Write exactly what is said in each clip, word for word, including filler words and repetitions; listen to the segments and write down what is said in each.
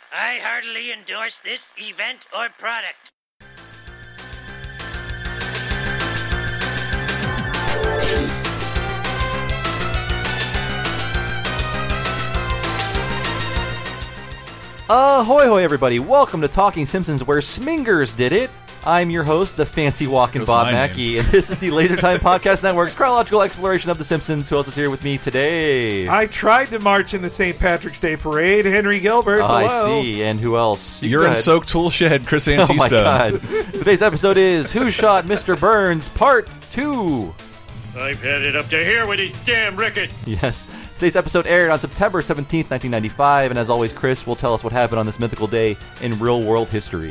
I heartily endorse this event or product. Ahoy hoy everybody, welcome to Talking Simpsons where Smingers did it. I'm your host, the fancy walking Bob Mackey, and this is the Laser Time Podcast Network's chronological exploration of The Simpsons. Who else is here with me today? I tried to march in the Saint Patrick's Day Parade, Henry Gilbert. Oh, hello. I see, and who else? You're in Soak Tool Shed, Chris Antista. Oh my god. Today's episode is Who Shot Mister Burns, Part two. I've had it up to here with these damn rickets. Yes. Today's episode aired on September seventeenth, nineteen ninety-five, and as always, Chris will tell us what happened on this mythical day in real-world history.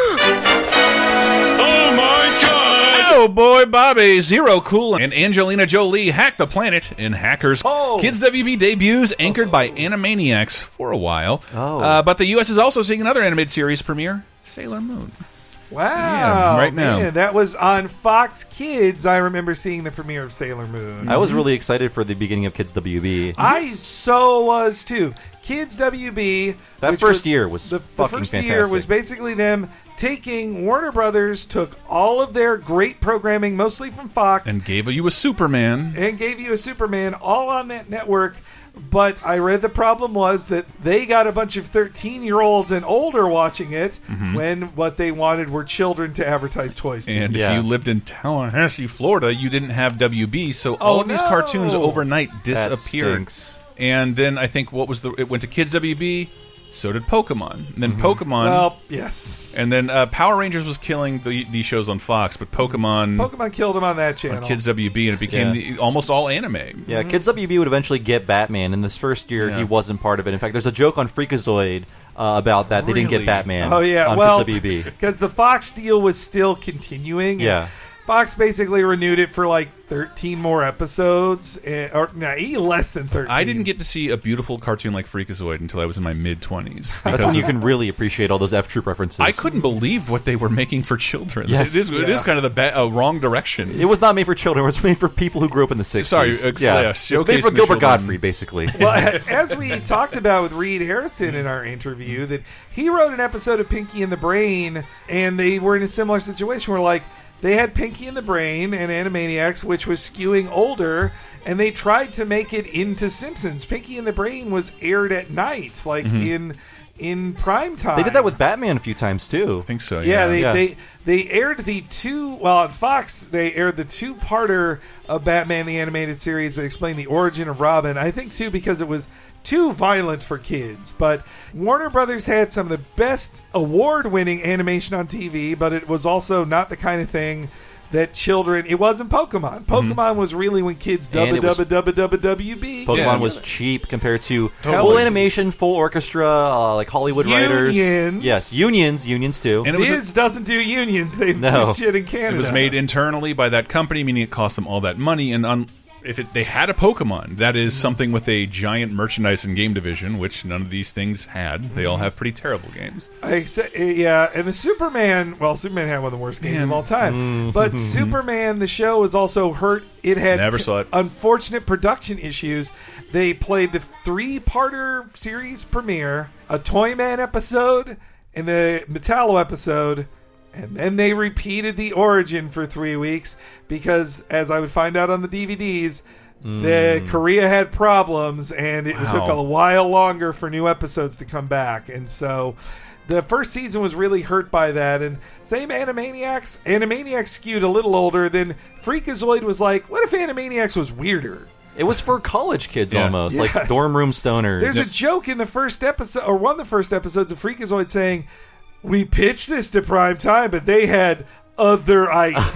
Oh my god! Oh boy, Bobby, Zero Cool, and Angelina Jolie hack the planet in Hackers. Oh. Kids W B debuts anchored oh. by Animaniacs for a while. Oh. Uh, but the U S is also seeing another animated series premiere, Sailor Moon. Wow. Yeah, right now. Man, that was on Fox Kids. I remember seeing the premiere of Sailor Moon. I was really excited for the beginning of Kids W B. I so was too. Kids W B. That first was, year was the, fucking The first fantastic. year was basically them taking Warner Brothers, took all of their great programming, mostly from Fox, and gave you a Superman. And gave you a Superman all on that network. But I read the problem was that they got a bunch of thirteen-year-olds and older watching it mm-hmm. when what they wanted were children to advertise toys to. And yeah. if you lived in Tallahassee, Florida, you didn't have W B, so all oh, of these no. cartoons overnight disappeared. That stinks. And then I think what was the it went to Kids W B, so did Pokemon. And then mm-hmm. Pokemon. Well, yes. And then uh, Power Rangers was killing the, these shows on Fox, but Pokemon Pokemon killed them on that channel. On Kids W B, and it became yeah. the, almost all anime. Yeah, mm-hmm. Kids W B would eventually get Batman. In this first year, yeah. he wasn't part of it. In fact, there's a joke on Freakazoid uh, about that. They really? didn't get Batman oh, yeah. on well, Kids W B. Because the Fox deal was still continuing. Yeah. Fox basically renewed it for like thirteen more episodes, or no, less than thirteen. I didn't get to see a beautiful cartoon like Freakazoid until I was in my mid twenties. That's when you can really appreciate all those F Troop references. I couldn't believe what they were making for children. Yes. It is, yeah. it is kind of the ba uh, wrong direction. It was not made for children. It was made for people who grew up in the sixties. Sorry, uh, yeah. yeah, It's made showcasing for the Gilbert children. Godfrey, basically. Well, as we talked about with Reed Harrison in our interview, that he wrote an episode of Pinky and the Brain, and they were in a similar situation where, like, they had Pinky and the Brain and Animaniacs, which was skewing older, and they tried to make it into Simpsons. Pinky and the Brain was aired at night, like mm-hmm. in in prime time. They did that with Batman a few times too. I think so. Yeah, Yeah, they, yeah. they they aired the two. Well, on Fox, they aired the two-parter of Batman the Animated Series that explained the origin of Robin. I think too because it was too violent for kids. But Warner Brothers had some of the best award-winning animation on T V, but it was also not the kind of thing that children. It wasn't Pokemon. Pokemon mm-hmm. was really when kids dubba dubba dubba dubba W B. Pokemon yeah. was cheap compared to Totally. full animation, full orchestra, uh, like Hollywood writers. Unions. Yes, unions, unions too. And it was Viz a, doesn't do unions. They No. do shit in Canada. it was made internally by that company, meaning it cost them all that money. And on, if it, they had a Pokemon, that is something with a giant merchandise and game division, which none of these things had. They all have pretty terrible games. I say, yeah, and the Superman. Well, Superman had one of the worst games Man. of all time. But Superman, the show, was also hurt. It had Never t- saw it. unfortunate production issues. They played the three-parter series premiere, a Toyman episode, and the Metallo episode. And then they repeated the origin for three weeks because, as I would find out on the D V Ds, mm. the Korea had problems, and it Wow. took a while longer for new episodes to come back. And so the first season was really hurt by that. And same Animaniacs. Animaniacs skewed a little older. Then Freakazoid was like, what if Animaniacs was weirder? It was for college kids Yeah. almost, Yes. like dorm room stoners. There's a joke in the first episode, or one of the first episodes of Freakazoid saying, we pitched this to prime time, but they had other ideas.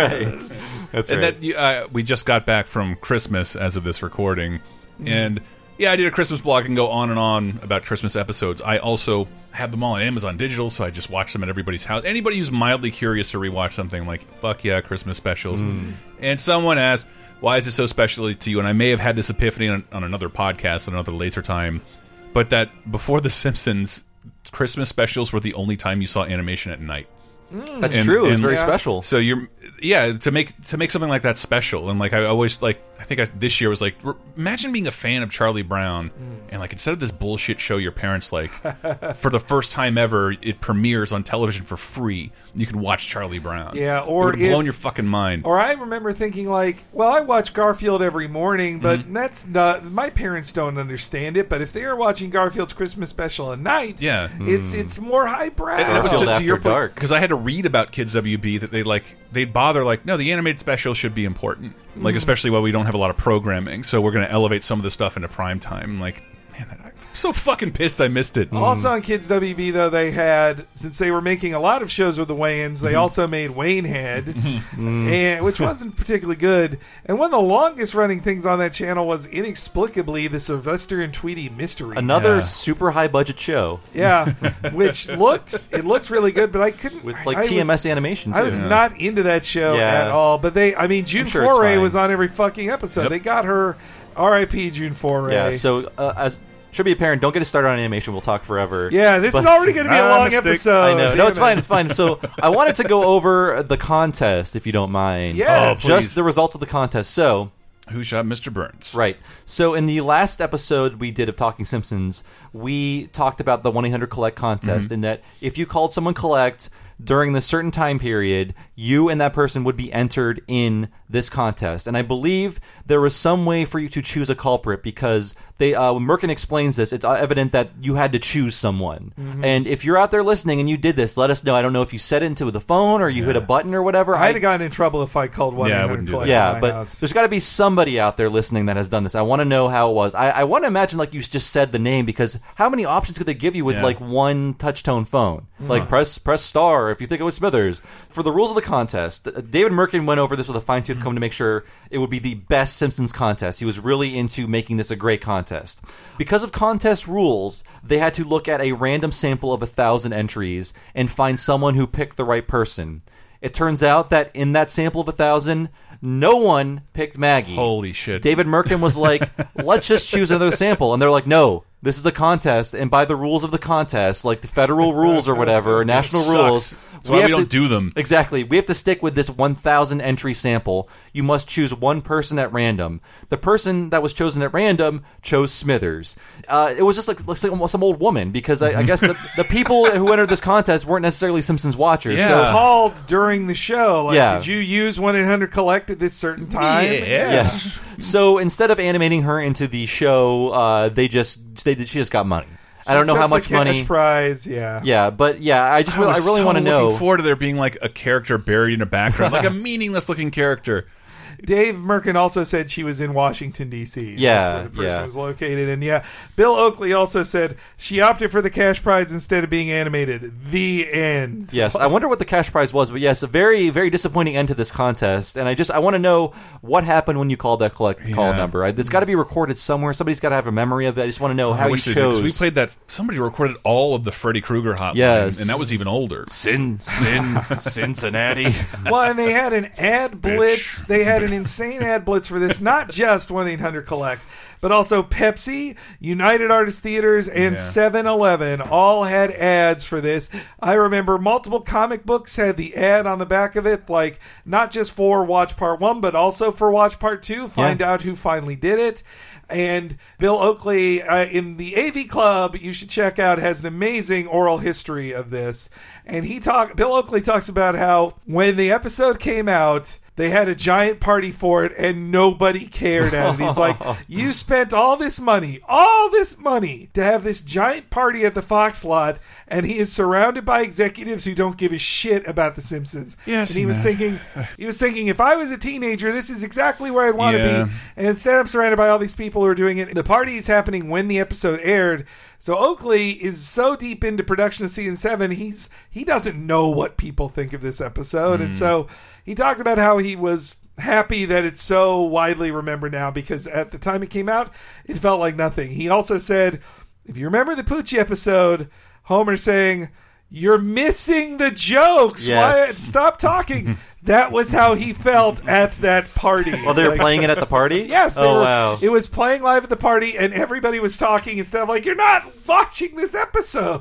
Right. That's And right. that uh, we just got back from Christmas as of this recording, and yeah, I did a Christmas blog and go on and on about Christmas episodes. I also have them all on Amazon Digital, so I just watch them at everybody's house. Anybody who's mildly curious to rewatch something, like, fuck yeah, Christmas specials. Mm. And someone asked, why is it so special to you? And I may have had this epiphany on, on another podcast, on another later time, but that before The Simpsons, Christmas specials were the only time you saw animation at night. Mm. That's and, true. It's and, very yeah. special. So you're, yeah, to make to make something like that special, and like I always like, I think I, this year was like, imagine being a fan of Charlie Brown, mm. and like instead of this bullshit show your parents like, for the first time ever, it premieres on television for free. You can watch Charlie Brown. Yeah, or it would have blown your fucking mind. Or I remember thinking like, well, I watch Garfield every morning, but mm-hmm. that's not. My parents don't understand it. But if they are watching Garfield's Christmas special at night, yeah, it's mm. it's more highbrow. And it was to, to your point, dark because I had to read about Kids W B that they like they'd bother like, no, the animated special should be important, mm. like especially while we don't have a lot of programming, so we're going to elevate some of the stuff into prime time. Like, man, I'm so fucking pissed I missed it. Also on Kids W B, though, they had, since they were making a lot of shows with the Wayans, they mm-hmm. also made Waynehead, mm-hmm. and which wasn't particularly good. And one of the longest running things on that channel was inexplicably the Sylvester and Tweety mystery. Another yeah. super high budget show. Yeah, which looked it looked really good, but I couldn't with like I T M S was, animation. Too. I was yeah. not into that show yeah. at all. But they, I mean, June sure Foray was on every fucking episode. Yep. They got her. R I P June Foray. Yeah. So uh, as should be apparent, don't get us started on animation. We'll talk forever. Yeah, this but, is already going to be a ah, long mistake. episode. I know. No, it's it. fine. It's fine. So I wanted to go over the contest, if you don't mind. Yeah, oh, just the results of the contest. So, who shot Mister Burns? Right. So in the last episode we did of Talking Simpsons, we talked about the one eight hundred collect contest, mm-hmm. in that if you called someone collect during the certain time period, you and that person would be entered in this contest. And I believe there was some way for you to choose a culprit, because they uh, when Merkin explains this, it's evident that you had to choose someone. Mm-hmm. And if you're out there listening and you did this, let us know. I don't know if you set it into the phone or you yeah. hit a button or whatever. I'd have gotten in trouble if I called one eight hundred collect. Yeah, but house. There's got to be somebody out there listening that has done this. I want to know how it was. I, I want to imagine like you just said the name, because how many options could they give you with yeah. like one touch-tone phone? Mm-hmm. Like press press star if you think it was Smithers. For the rules of the contest, David Merkin went over this with a fine-tooth comb to make sure it would be the best Simpsons contest. He was really into making this a great contest. Because of contest rules, they had to look at a random sample of a thousand entries and find someone who picked the right person. It turns out that in that sample of a thousand, no one picked Maggie. Holy shit. David Merkin was like, let's just choose another sample. And they're like, no, this is a contest. And by the rules of the contest, like the federal rules or whatever, or national rules. That's why we, we don't to, do them. Exactly. We have to stick with this one thousand entry sample. You must choose one person at random. The person that was chosen at random chose Smithers. Uh, it was just like, like some old woman, because I, I guess the, the people who entered this contest weren't necessarily Simpsons watchers. Yeah. So, called during the show. Like, yeah. Did you use one eight hundred collect at this certain time? Yeah. Yes. So instead of animating her into the show, uh, they just they did, she just got money. I don't know how much the cash money. Prize, yeah, yeah, but yeah, I just I, really, I really so want to know. Looking forward to there being like a character buried in a background, like a meaningless looking character. Dave Merkin also said she was in Washington, D C Yeah, That's where the person yeah. was located. And yeah, Bill Oakley also said she opted for the cash prize instead of being animated. The end. Yes, I wonder what the cash prize was, but yes, a very, very disappointing end to this contest. And I just, I want to know what happened when you called that collect yeah. call number. It's got to be recorded somewhere. Somebody's got to have a memory of it. I just want to know Oh, how you chose. We played that. Somebody recorded all of the Freddy Krueger hotline, yes. and that was even older. Sin, Sin, Cincinnati. Well, and they had an ad blitz. Bitch. They had an insane ad blitz for this. Not just one eight hundred collect, but also Pepsi, United Artists Theaters, and seven eleven all had ads for this. I remember multiple comic books had the ad on the back of it, like not just for Watch Part one, but also for Watch Part two. Find yeah. out who finally did it. And Bill Oakley uh, in the A V Club, you should check out, has an amazing oral history of this. And he talk. Bill Oakley talks about how when the episode came out, they had a giant party for it, and nobody cared at it. He's like, you spent all this money, all this money, to have this giant party at the Fox lot, and he is surrounded by executives who don't give a shit about The Simpsons. Yes, and he was man. thinking, he was thinking, if I was a teenager, this is exactly where I'd want to Yeah. be. And instead, I'm surrounded by all these people who are doing it. The party is happening when the episode aired. So Oakley is so deep into production of season seven, he's he doesn't know what people think of this episode, mm. and so he talked about how he was happy that it's so widely remembered now, because at the time it came out, it felt like nothing. He also said, if you remember the Poochie episode, Homer saying, "You're missing the jokes. Yes. Why, stop talking." That was how he felt at that party. Well, they were Like, playing it at the party? Yes. They Oh, were, wow. It was playing live at the party, and everybody was talking and stuff like, you're not watching this episode.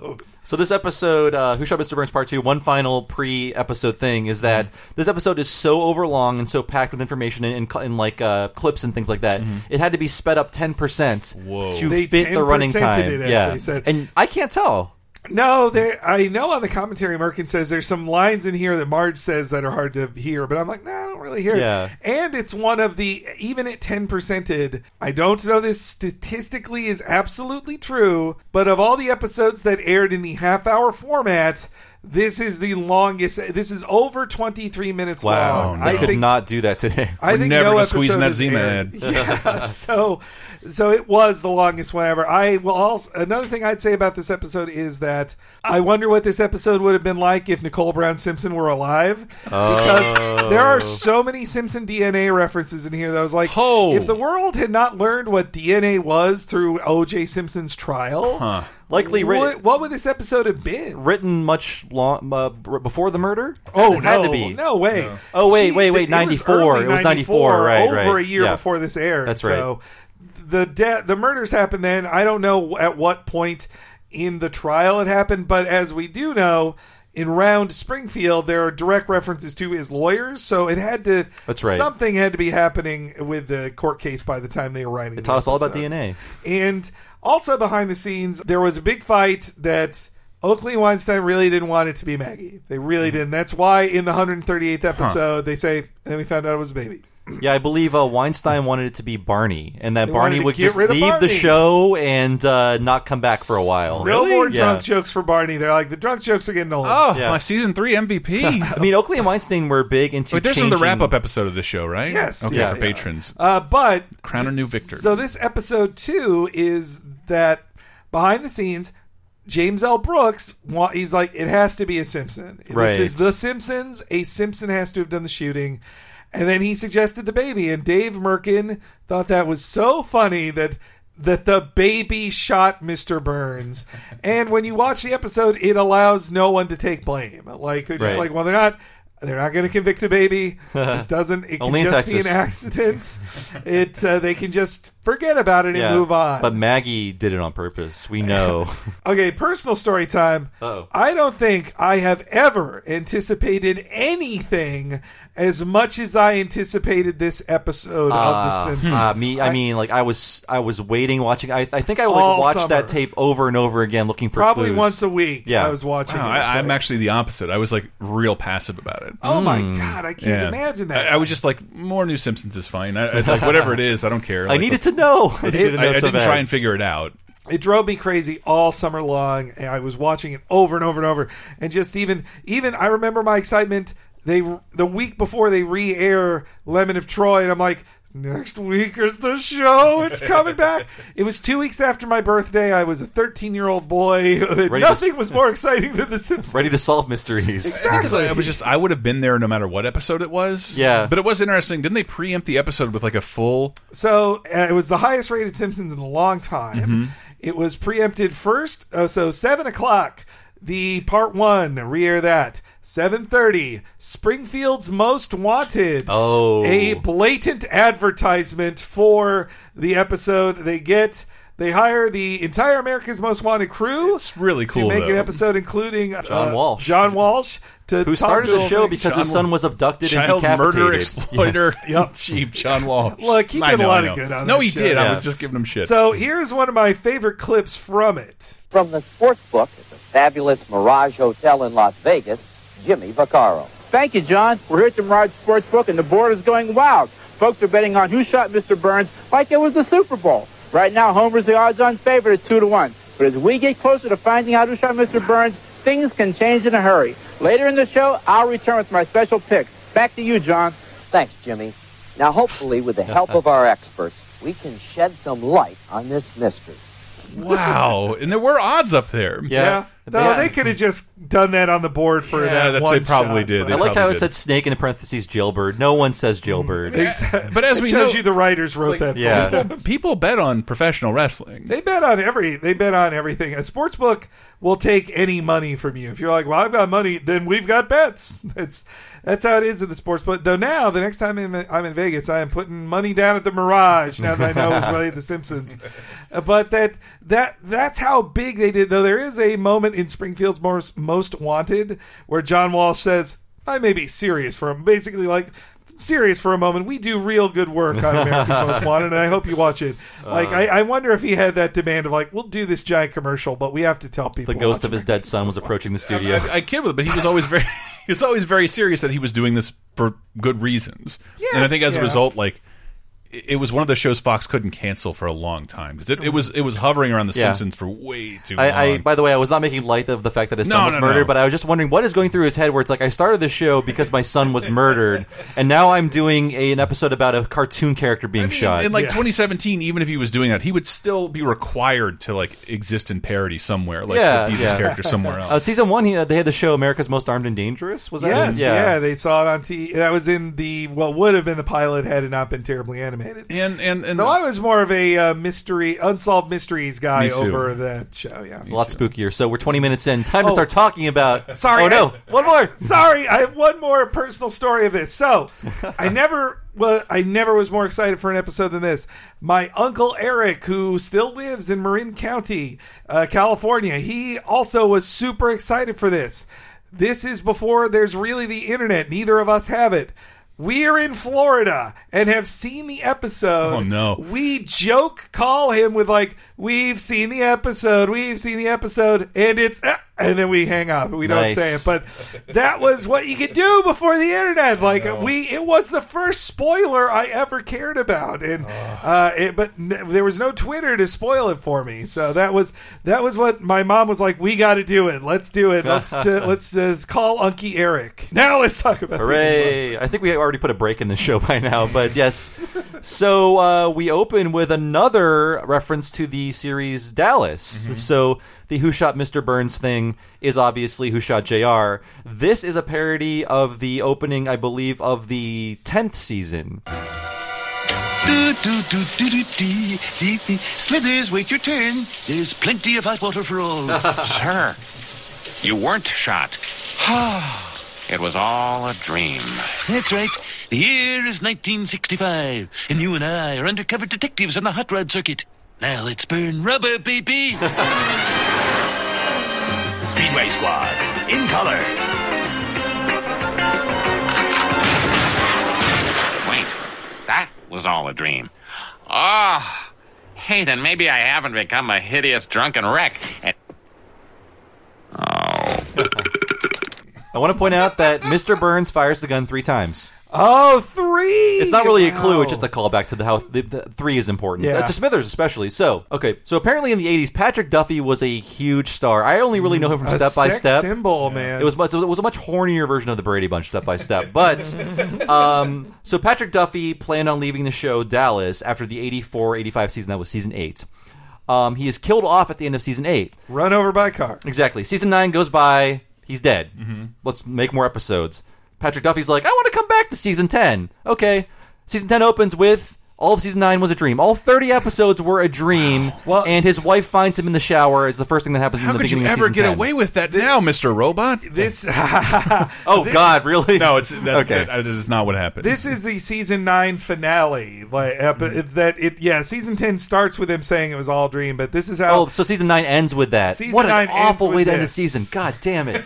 So this episode, uh, Who Shot Mister Burns Part two, one final pre-episode thing is that mm-hmm. this episode is so overlong and so packed with information and, and, and like uh, clips and things like that. Mm-hmm. It had to be sped up ten percent Whoa. to they fit the running time. It, as yeah, they said. And I can't tell. No, there. I know on the commentary, Merkin says there's some lines in here that Marge says that are hard to hear, but I'm like, nah, I don't really hear yeah. it. And it's one of the, even at ten percented, I don't know this statistically is absolutely true, but of all the episodes that aired in the half-hour format, this is the longest. This is over twenty-three minutes wow, long. No. I could think, not do that today. I We're think never no gonna squeeze in that episode Zima aired. ad. Yeah, so, so it was the longest one ever. I will also another thing I'd say about this episode is that I wonder what this episode would have been like if Nicole Brown Simpson were alive, because oh. there are so many Simpson D N A references in here that I was like, oh. if the world had not learned what D N A was through O J Simpson's trial. Huh. Likely what, written, what would this episode have been? Written much long uh, before the murder? Oh, it no. had to be. No way. No. Oh, wait, She- wait, wait, it ninety-four. Was early It was ninety-four, right, over right. a year Yeah. before this aired. That's so the de- the murders happened then. I don't know at what point in the trial it happened, but as we do know, in Round Springfield, there are direct references to his lawyers, so it had to. That's right. Something had to be happening with the court case by the time they were writing. It taught us all about D N A. And also behind the scenes, there was a big fight that Oakley and Weinstein really didn't want it to be Maggie. They really didn't. That's why in the one hundred thirty-eighth episode, huh. they say, and then we found out it was a baby. Yeah, I believe uh, Weinstein wanted it to be Barney, and that They Barney would just leave the show and uh, not come back for a while. No Really? more Yeah. drunk jokes for Barney. They're like, the drunk jokes are getting old. Oh, Yeah. my season three M V P. I mean, Oakley and Weinstein were big into Wait, there's changing... from the wrap-up episode of the show, right? Yes. Okay, Yeah, for yeah. patrons. Uh, but Crown a new victor. So this episode two is that behind the scenes, James L. Brooks, wa- he's like, it has to be a Simpson. Right. This is The Simpsons. A Simpson has to have done the shooting. And then he suggested the baby, and Dave Merkin thought that was so funny that that the baby shot Mister Burns. And when you watch the episode, it allows no one to take blame. Like they're just Right. like, well, they're not. They're not going to convict a baby. This doesn't. It can Only in just be an Texas. accident. It. Uh, they can just forget about it and Yeah, move on. But Maggie did it on purpose. We know. Okay, personal story time. Uh-oh. I don't think I have ever anticipated anything as much as I anticipated this episode Uh, of The Simpsons. uh, me, I mean, like I was, I was waiting, watching. I, I think I like All watched summer. that tape over and over again, looking for Probably clues. once a week. Yeah. I was watching. Wow, it, I, I'm but- actually the opposite. I was like real passive about it. Oh my god! I can't Yeah. imagine that. I, I was just like, more new Simpsons is fine. I, I, like whatever it is, I don't care. I Like, needed to know. I, needed to know I, I so didn't bad. try and figure it out. It drove me crazy all summer long. And I was watching it over and over and over, and just even even I remember my excitement. They the week before they re-air Lemon of Troy, and I'm like, next week is the show. It's coming back. It was two weeks after my birthday. I was a thirteen-year-old boy. Ready Nothing to- was more exciting than The Simpsons. Ready to solve mysteries. Because I, I was just, I would have been there no matter what episode it was. Yeah. But it was interesting. Didn't they preempt the episode with like a full? So uh, it was the highest rated Simpsons in a long time. Mm-hmm. It was preempted first. Oh, so seven o'clock. The part one, re-air that. seven thirty, Springfield's Most Wanted. Oh. A blatant advertisement for the episode. They get, they hire the entire America's Most Wanted crew. It's really cool, To make though. an episode including John uh, Walsh. John Walsh. To Who talk started to the him. show because John his son was abducted Child and decapitated. murder exploiter Yes. chief John Walsh. Look, he I did a know, lot I of know. good on No, that he show. did. I Yeah. was just giving him shit. So here's one of my favorite clips from it. From the sports book at the fabulous Mirage Hotel in Las Vegas, Jimmy Vaccaro. Thank you, John. We're here at the Mirage Sportsbook, and the board is going wild. Folks are betting on who shot Mister Burns like it was the Super Bowl. Right now, Homer's the odds-on favorite at two to one. But as we get closer to finding out who shot Mister Burns, things can change in a hurry. Later in the show, I'll return with my special picks. Back to you, John. Thanks, Jimmy. Now, hopefully, with the help of our experts, we can shed some light on this mystery. Wow. And there were odds up there. Yeah. No, Yeah. they could have just done that on the board for Yeah, that that's- one they probably shot, did. but- They I like how probably it said snake in parentheses jailbird. No one says jailbird. Exactly. But as it we shows know- you the writers wrote that. yeah. for you. People bet on professional wrestling. They bet on every. They bet on everything. A sports book will take any money from you. If you're like, "Well, I've got money," then we've got bets. That's that's how it is in the sports book. Though now, the next time I'm in, I'm in Vegas, I am putting money down at the Mirage. Now that I know it's really the Simpsons. Uh, But that that that's how big they did. Though there is a moment in Springfield's most, most Wanted, where John Walsh says, I may be serious for him. Basically, like, serious for a moment. We do real good work on America's Most Wanted, and I hope you watch it. Like, uh, I, I wonder if he had that demand of, like, we'll do this giant commercial, but we have to tell people. The ghost of his dead son was approaching the studio. I, I, I kid with it, but he was always very, he was always very serious that he was doing this for good reasons. Yes, and I think as yeah. a result, like, it was one of the shows Fox couldn't cancel for a long time because it, it was it was hovering around The Yeah. Simpsons for way too I, long. I, by the way, I was not making light of the fact that his son No, was no, murdered, no. but I was just wondering what is going through his head where it's like, I started this show because my son was murdered, and now I'm doing a, an episode about a cartoon character being I mean, shot. in like Yes. twenty seventeen, even if he was doing that, he would still be required to like exist in parody somewhere, like Yeah, to be this yeah. character somewhere else. Uh, season one, he, uh, they had the show America's Most Armed and Dangerous. Was that? Yes, in? yeah. they saw it on T V. That was in the, what would have been the pilot had it not been terribly animated. and and and No, I was more of a uh, mystery, unsolved mysteries guy Me too. over that show. Yeah, A lot spookier. So we're twenty minutes in. Time to Oh. start talking about. Sorry, Oh no, I- one more. Sorry, I have one more personal story of this. So, I never, well, I never was more excited for an episode than this. My uncle Eric, who still lives in Marin County, uh, California, he also was super excited for this. This is before there's really the internet. Neither of us have it. We're in Florida and have seen the episode. Oh, no. We joke, call him with like, we've seen the episode, we've seen the episode, and it's, uh, and then we hang up. We Nice. don't say it, but that was what you could do before the internet. Like we, it was the first spoiler I ever cared about, and uh, it, but n- there was no Twitter to spoil it for me. So that was that was what my mom was like. We got to do it. Let's do it. Let's uh, let's uh, call Unky Eric. Now let's talk about the Hooray! I think we already put a break in the show by now, but yes. So uh, we open with another reference to the series Dallas. Mm-hmm. So the Who Shot Mister Burns thing is obviously Who Shot J R. This is a parody of the opening, I believe, of the tenth season. Do, do, do, do, do, do, do, do. Smithers, wait your turn. There's plenty of hot water for all. Sir, you weren't shot. It was all a dream. That's right. The year is nineteen sixty-five, and you and I are undercover detectives on the hot rod circuit. Now let's burn rubber, baby. Speedway Squad, in color. Wait, that was all a dream. Oh, hey, then maybe I haven't become a hideous drunken wreck. And... Oh. I want to point out that Mister Burns fires the gun three times. Oh, three! It's not really Wow. a clue. It's just a callback to the how the, the three is important. Yeah. Uh, to Smithers especially. So, okay. So apparently in the eighties, Patrick Duffy was a huge star. I only really know him from A Step by sex Step. symbol, man. It was much. It was a much hornier version of the Brady Bunch, Step by Step. But um, so Patrick Duffy planned on leaving the show Dallas after the eighty-four eighty-five season. That was season eight. Um, he is killed off at the end of season eight. Run over by a car. Exactly. Season nine goes by. He's dead. Mm-hmm. Let's make more episodes. Patrick Duffy's like, I want to come back to season ten. Okay. Season ten opens with all of season nine was a dream. All thirty episodes were a dream. Well, and his wife finds him in the shower. It's the first thing that happens How in the could you beginning of ever season get ten. away with that now, Mister Robot? This Oh, God, really? No, it's that, Okay. that, that is not what happened. This is the season nine finale. Like epi- that, it yeah. Season ten starts with him saying it was all a dream, but this is how. Oh, so season nine ends with that. Season What an nine ends awful with way to end a this. season. God damn it.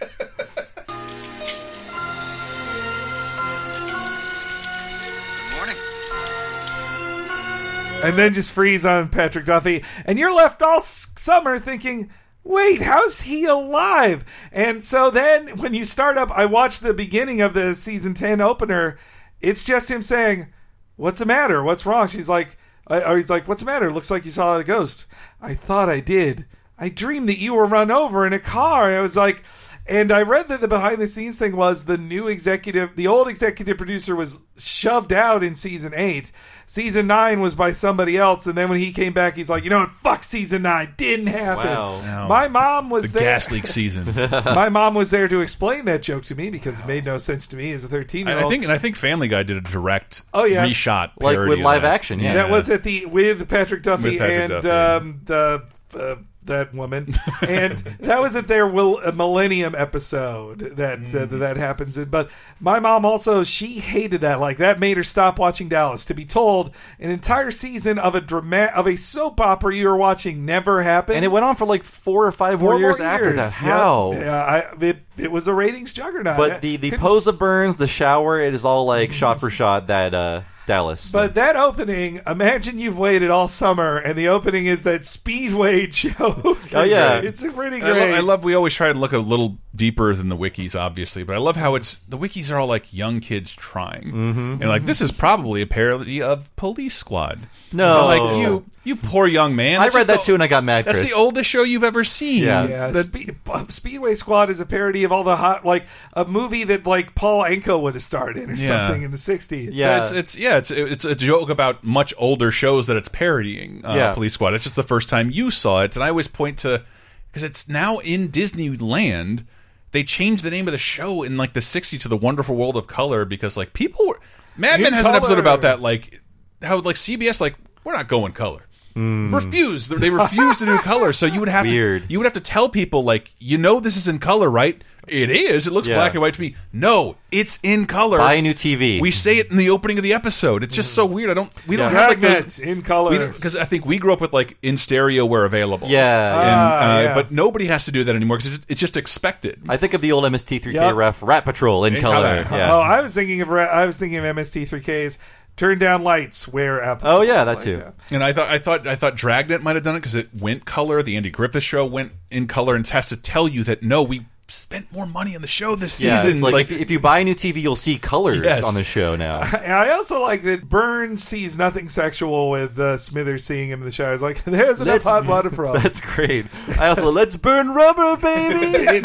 and then just freeze on Patrick Duffy, and you're left all s- summer thinking, wait, how's he alive? And so then when you start up, I watched the beginning of the season ten opener. It's just him saying, what's the matter? What's wrong? She's like, uh, or he's like, what's the matter? Looks like you saw a ghost. I thought I did. I dreamed that you were run over in a car. And I was like, and I read that the behind the scenes thing was the new executive, the old executive producer was shoved out in season eight. Season nine was by somebody else. And then when he came back, he's like, you know what? Fuck season nine. Didn't happen. Wow. No. My mom was the there. gas leak season. My mom was there to explain that joke to me because it made no sense to me as a thirteen year I, I old. think, and I think Family Guy did a direct Oh, yeah. reshot Like parody with of live that. action, yeah. That was at the with Patrick Duffy With Patrick and Duffy, um, the uh, that woman, and that was at their will, a Millennium episode that uh, that, that happens in. But my mom also, she hated that. Like, that made her stop watching Dallas. To be told an entire season of a drama- of a soap opera you were watching never happened. And it went on for like four or five Four more years, more after years. that. How? Yep. Yeah, I, it, it was a ratings juggernaut. But the, the Couldn't- pose of Burns, the shower, it is all like shot for shot that uh, Dallas. But that opening, imagine you've waited all summer, and the opening is that Speedway show. Oh, yeah. It's a pretty I, great. lo I love. We always try to look a little deeper than the wikis, obviously, but I love how it's the wikis are all like young kids trying, mm-hmm. and like this is probably a parody of Police Squad. No, but like you, you poor young man. I That's read just that the- too, and I got mad. That's Chris. the oldest show you've ever seen. Yeah. Yeah, That- Speed, Speedway Squad is a parody of all the hot, like a movie that like Paul Anka would have starred in or Yeah. something in the sixties. Yeah. But it's it's yeah it's it's a joke about much older shows that it's parodying. Uh, Yeah. Police Squad. It's just the first time you saw it, and I always point to because it's now in Disneyland. They changed the name of the show in like the sixties to The Wonderful World of Color because like people were Mad In Men has an episode color. about that, like how like C B S like we're not going color. Refused. They refused to do color, so you would have Weird. to you would have to tell people like, you know, this is in color, right? It is. It looks Yeah. black and white to me. No, it's in color. Buy a new T V. We say it in the opening of the episode. It's just so weird. I don't. We don't Yeah. have like Dragnet those in color. because I think we grew up with like in stereo where available. Yeah. And, Ah, uh, yeah. but nobody has to do that anymore because it's, just- it's just expected. I think of the old M S T three K Yep. ref Rat Patrol in, In color. color. Yeah. Oh, I was thinking of I was thinking of M S T three K's Turn Down Lights, wear Apple. Oh, yeah, that Like too. And I thought I thought I thought Dragnet might have done it because it went color. The Andy Griffith Show went in color and it has to tell you that no, we spent more money on the show this Yeah, season. it's like, if, if you buy a new T V, you'll see colors Yes. on the show now. And I also like that Burns sees nothing sexual with uh, Smithers seeing him in the shower. He's like, there's enough Let's- hot water for all. That's great. I also let's burn rubber, baby.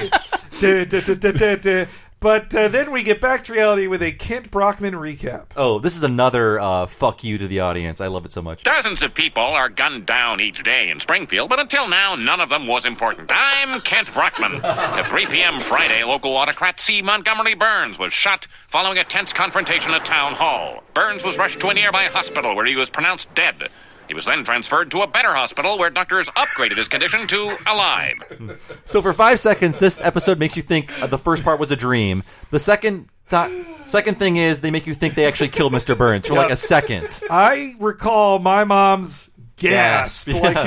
Duh, duh, duh, duh, duh, duh. But uh, then we get back to reality with a Kent Brockman recap. Oh, this is another uh, fuck you to the audience. I love it so much. Dozens of people are gunned down each day in Springfield, but until now, none of them was important. I'm Kent Brockman. At three p m Friday, local autocrat C. Montgomery Burns was shot following a tense confrontation at Town Hall. Burns was rushed to a nearby hospital where he was pronounced dead. He was then transferred to a better hospital where doctors upgraded his condition to alive. So for five seconds, this episode makes you think uh, the first part was a dream. The second th second thing is they make you think they actually killed Mister Burns for like a second. I recall my mom's gasp. Gasp, Like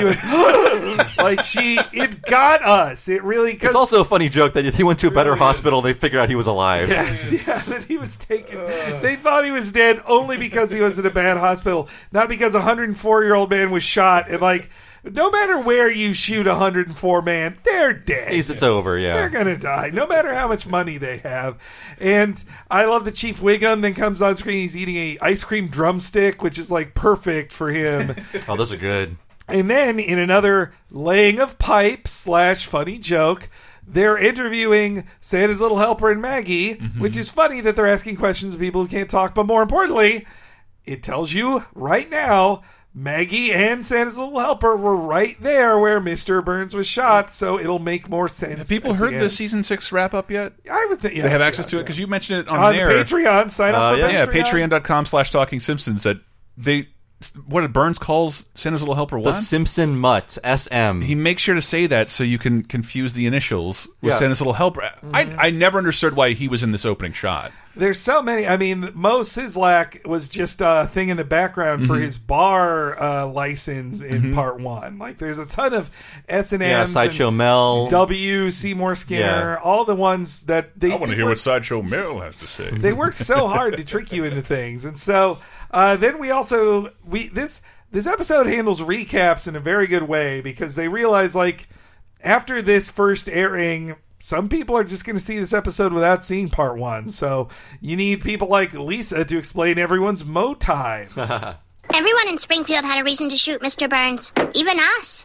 yeah. she was, like she, it got us. It really, cause, It's also a funny joke that if he went to a better hospital, they figured out he was alive. Yes, yeah, that he was taken. They thought he was dead only because he was in a bad hospital, not because a hundred and four year old man was shot. And like, no matter where you shoot a hundred and four man, they're dead. He's, it's over, yeah. They're gonna die, no matter how much money they have. And I love that Chief Wiggum then comes on screen. He's eating a ice cream drumstick, which is like perfect for him. Oh, those are good. And then in another laying of pipe slash funny joke, they're interviewing Santa's Little Helper and Maggie, Mm-hmm. which is funny that they're asking questions of people who can't talk. But more importantly, it tells you right now Maggie and Santa's Little Helper were right there where Mister Burns was shot, so it'll make more sense. Have people at heard the the end. season six wrap up yet? I would think yes, They have access yeah, to it yeah. because you mentioned it on, on there. Patreon. Sign up Uh, for yeah. Yeah, Patreon. patreon.com slash talking Simpsons. That they, what did Burns calls Santa's Little Helper The what? Simpson Mutt, S M. He makes sure to say that so you can confuse the initials with Yeah. Santa's Little Helper. I, I never understood why he was in this opening shot. There's so many. I mean, Mo Sislak was just a thing in the background for his bar uh, license in part one. Like, there's a ton of S and M's. yeah, Sideshow Mel. W, Seymour Skinner, Yeah. all the ones that they. I want to they hear worked- what Sideshow Mel has to say. They worked so hard to trick you into things, and so uh, then we also we this this episode handles recaps in a very good way because they realize like after this first airing, some people are just going to see this episode without seeing part one. So you need people like Lisa to explain everyone's mo times. Everyone in Springfield had a reason to shoot Mister Burns. Even us.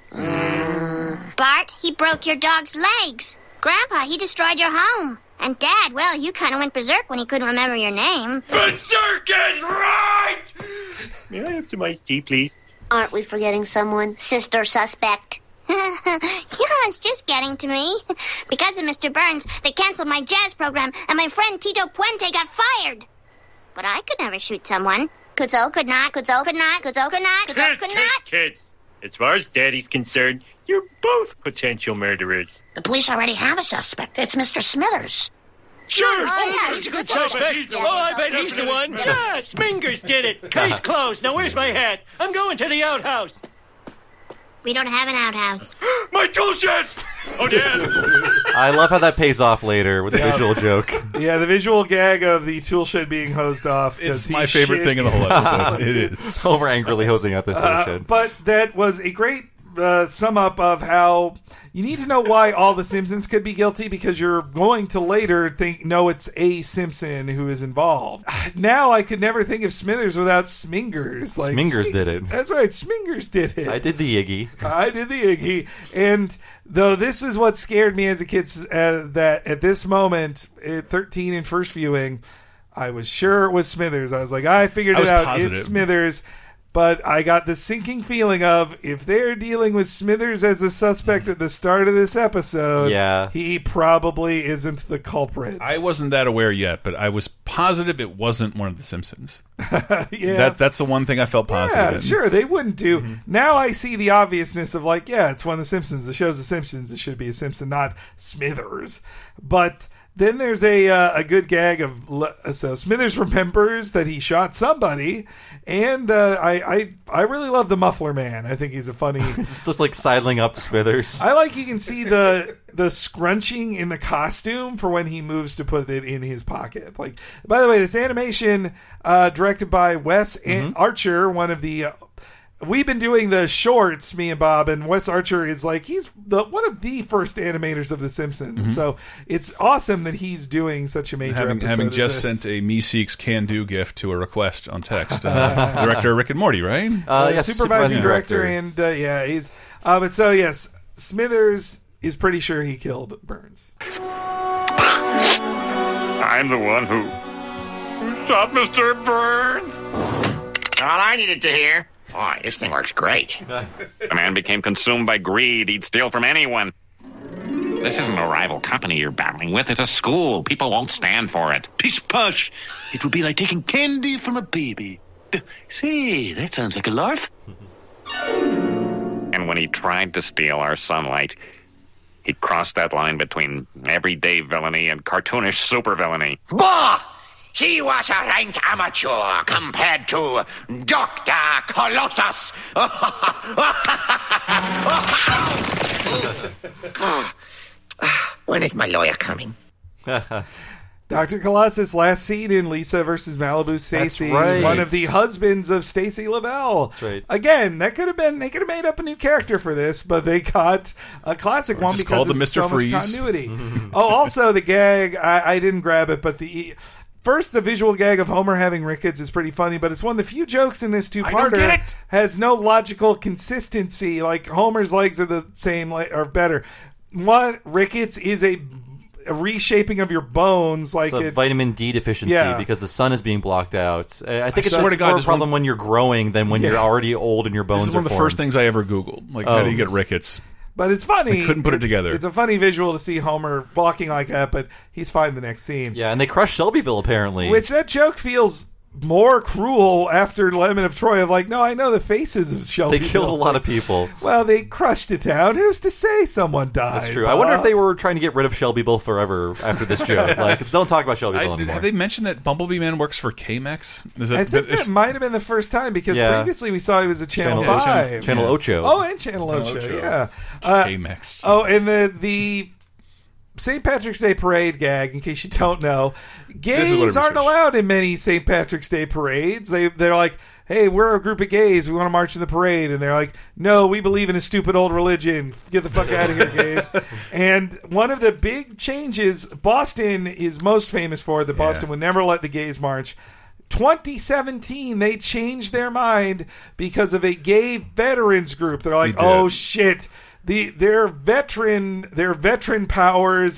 Bart, he broke your dog's legs. Grandpa, he destroyed your home. And Dad, well, you kind of went berserk when he couldn't remember your name. Berserk is right! May I have some iced tea, please? Aren't we forgetting someone? Sister suspect. Yeah, it's just getting to me. Because of Mister Burns, they canceled my jazz program, and my friend Tito Puente got fired. But I could never shoot someone. Could so, could not, could so, could not, could so, could not, could so, Kids, could kids, not. kids. As far as Daddy's concerned, You're both potential murderers. The police already have a suspect. It's Mister Smithers. Sure. Oh, yeah, he's a good suspect. He's the, oh, I bet he's the one. Yeah, Smingers did it. Case closed. Now where's my hat? I'm going to the outhouse. We don't have an outhouse. My tool shed! Oh, Dad! I love how that pays off later with the visual joke. Yeah, the visual gag of the tool shed being hosed off. It's my favorite thing in the whole episode. It is. Homer angrily hosing out the tool Uh, shed. but that was a great uh, sum up of how you need to know why all the Simpsons could be guilty, because you're going to later think, no, it's a Simpson who is involved. Now I could never think of Smithers without Smingers. Like, Smingers Sming- did it. That's right, Smingers did it. I did the Iggy. I did the Iggy. And though this is what scared me as a kid, uh, that at this moment, at thirteen in first viewing, I was sure it was Smithers. I was like, I figured I was it out. positive. It's Smithers. But I got the sinking feeling of, if they're dealing with Smithers as the suspect at the start of this episode, Yeah. he probably isn't the culprit. I wasn't that aware yet, but I was positive it wasn't one of the Simpsons. Yeah. That that's the one thing I felt positive Yeah, in. sure, they wouldn't do. Now I see the obviousness of, like, yeah, it's one of the Simpsons. The show's The Simpsons. It should be a Simpson, not Smithers. But then there's a uh, a good gag of, so Smithers remembers that he shot somebody, and uh, I, I I really love the Muffler Man. I think he's a funny. It's just like sidling up to Smithers. I like you can see the the scrunching in the costume for when he moves to put it in his pocket. Like, by the way, this animation uh, directed by Wes mm-hmm. Archer, one of the. Uh, We've been doing the shorts, me and Bob, and Wes Archer is like, he's the one of the first animators of The Simpsons. Mm-hmm. So it's awesome that he's doing such a major having, episode having as just this. sent a Meeseeks can-do gift to a request on text. Uh, director Rick and Morty, right? Uh, Uh, yes, supervising supervising director, director. and uh, yeah, he's. Uh, but so yes, Smithers is pretty sure he killed Burns. I'm the one who, who shot Mister Burns. All I needed to hear. Boy, this thing works great. The man became consumed by greed. He'd steal from anyone. This isn't a rival company you're battling with. It's a school. People won't stand for it. Pish posh. It would be like taking candy from a baby. Say, that sounds like a larf. And when he tried to steal our sunlight, he crossed that line between everyday villainy and cartoonish supervillainy. Bah! He was a rank amateur compared to Doctor Colossus. When is my lawyer coming? Doctor Colossus, last seen in Lisa versus Malibu Stacy, right. one of the husbands of Stacy Lavelle. That's right. Again, that could have been, they could have made up a new character for this, but they got a classic one just because called of the Mister so much Freeze. continuity. Oh, also the gag, I, I didn't grab it, but the first, the visual gag of Homer having rickets is pretty funny, but it's one of the few jokes in this two-parter has no logical consistency. Like, Homer's legs are the same, like, or better. One, rickets is a a reshaping of your bones, like it's a it, vitamin D deficiency Yeah. because the sun is being blocked out. Uh, I think I it's swear more to God, more a this problem one- when you're growing than when Yes. you're already old and your bones This is are one of the formed. first things I ever Googled. Like, how Oh. do you get rickets? but it's funny. I couldn't put it It's- together. It's a funny visual to see Homer walking like that, but he's fine the next scene. Yeah, and they crushed Shelbyville apparently. Which that joke feels more cruel after Lemon of Troy of like, no, I know the faces of Shelby. they killed a lot of people. Well, they crushed it down. Who's to say someone died? That's true. I wonder if they were trying to get rid of Shelbyville forever after this joke. Like, don't talk about Shelbyville I, did, anymore. have they mentioned that Bumblebee Man works for K-Mex? Is that, I think it's- that might have been the first time because Yeah. previously we saw he was a Channel, Channel- five. Channel- Channel Ocho. Oh, and Channel Ocho, Ocho. yeah. Uh, K-Mex. oh, and the the Saint Patrick's Day parade gag, in case you don't know, This is what gays I aren't researched. allowed in many Saint Patrick's Day parades. They they're like, hey, we're a group of gays. We want to march in the parade, and they're like, no, we believe in a stupid old religion. Get the fuck out of here, gays. And one of the big changes Boston is most famous for that Boston Yeah. would never let the gays march. twenty seventeen, they changed their mind because of a gay veterans group. They're like, They did. oh shit. The their veteran their veteran powers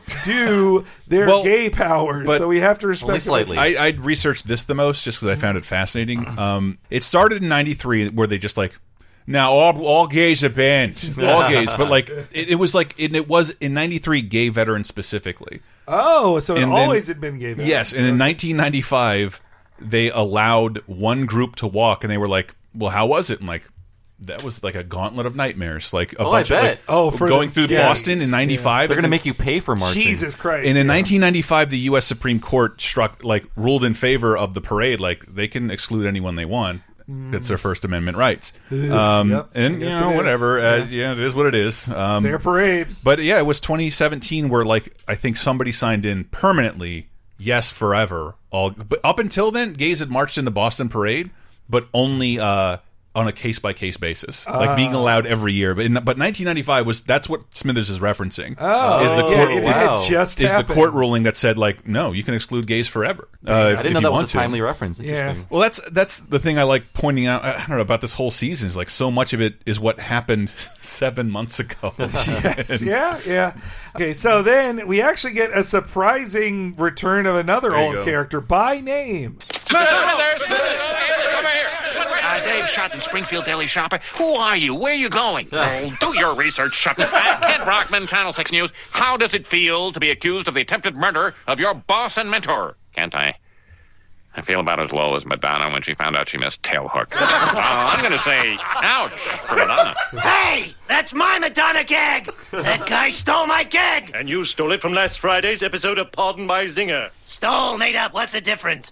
outdo their Well, gay powers, but so we have to respect only them. slightly. I, I researched this the most just because I found it fascinating. Um, it started in ninety-three where they just like, now all all gays are banned, all gays. But like it, it was like it, it was in ninety-three gay veterans specifically. Oh, so it And then- always had been gay veterans. Yes, and in nineteen ninety-five they allowed one group to walk, and they were like, well, how was it? I'm like, that was like a gauntlet of nightmares. Like a Oh, bunch I of bet. like, Oh, for going the through days. Boston in ninety-five. They're going to make you pay for marching. Jesus Christ. And in yeah. nineteen ninety-five, the U S Supreme Court struck, like, ruled in favor of the parade. Like, they can exclude anyone they want. It's their First Amendment rights. Um, Yep. And, I you guess know, it is. whatever. Yeah. Uh, yeah, it is what it is. Um, It's their parade. But, yeah, it was twenty seventeen where, like, I think somebody signed in permanently, yes, forever. All, but up until then, gays had marched in the Boston parade, but only uh, on a case-by-case basis. Like, Ah. being allowed every year. But, in, but nineteen ninety-five was, that's what Smithers is referencing. Oh, is the yeah, court, it wow. had just is the happened. court ruling that said, like, no, you can exclude gays forever. Uh, I if, didn't if know you that want was a to. timely reference. Yeah. Interesting. Well, that's that's the thing I like pointing out. I don't know about this whole season. Is like so much of it is what happened seven months ago. Yes, yeah, yeah. Okay, so then we actually get a surprising return of another There you old go. character by name. Uh, Dave Sutton, Springfield Daily Shopper. Who are you? Where are you going? Oh, do your research, Sutton. Uh, Kent Brockman, Channel six News. How does it feel to be accused of the attempted murder of your boss and mentor? Can't I? I feel about as low as Madonna when she found out she missed Tailhook. uh, I'm going to say, ouch, for Madonna. Hey, that's my Madonna gag. That guy stole my gag. And you stole it from last Friday's episode of Pardon My Zinger. Stole, made up. What's the difference?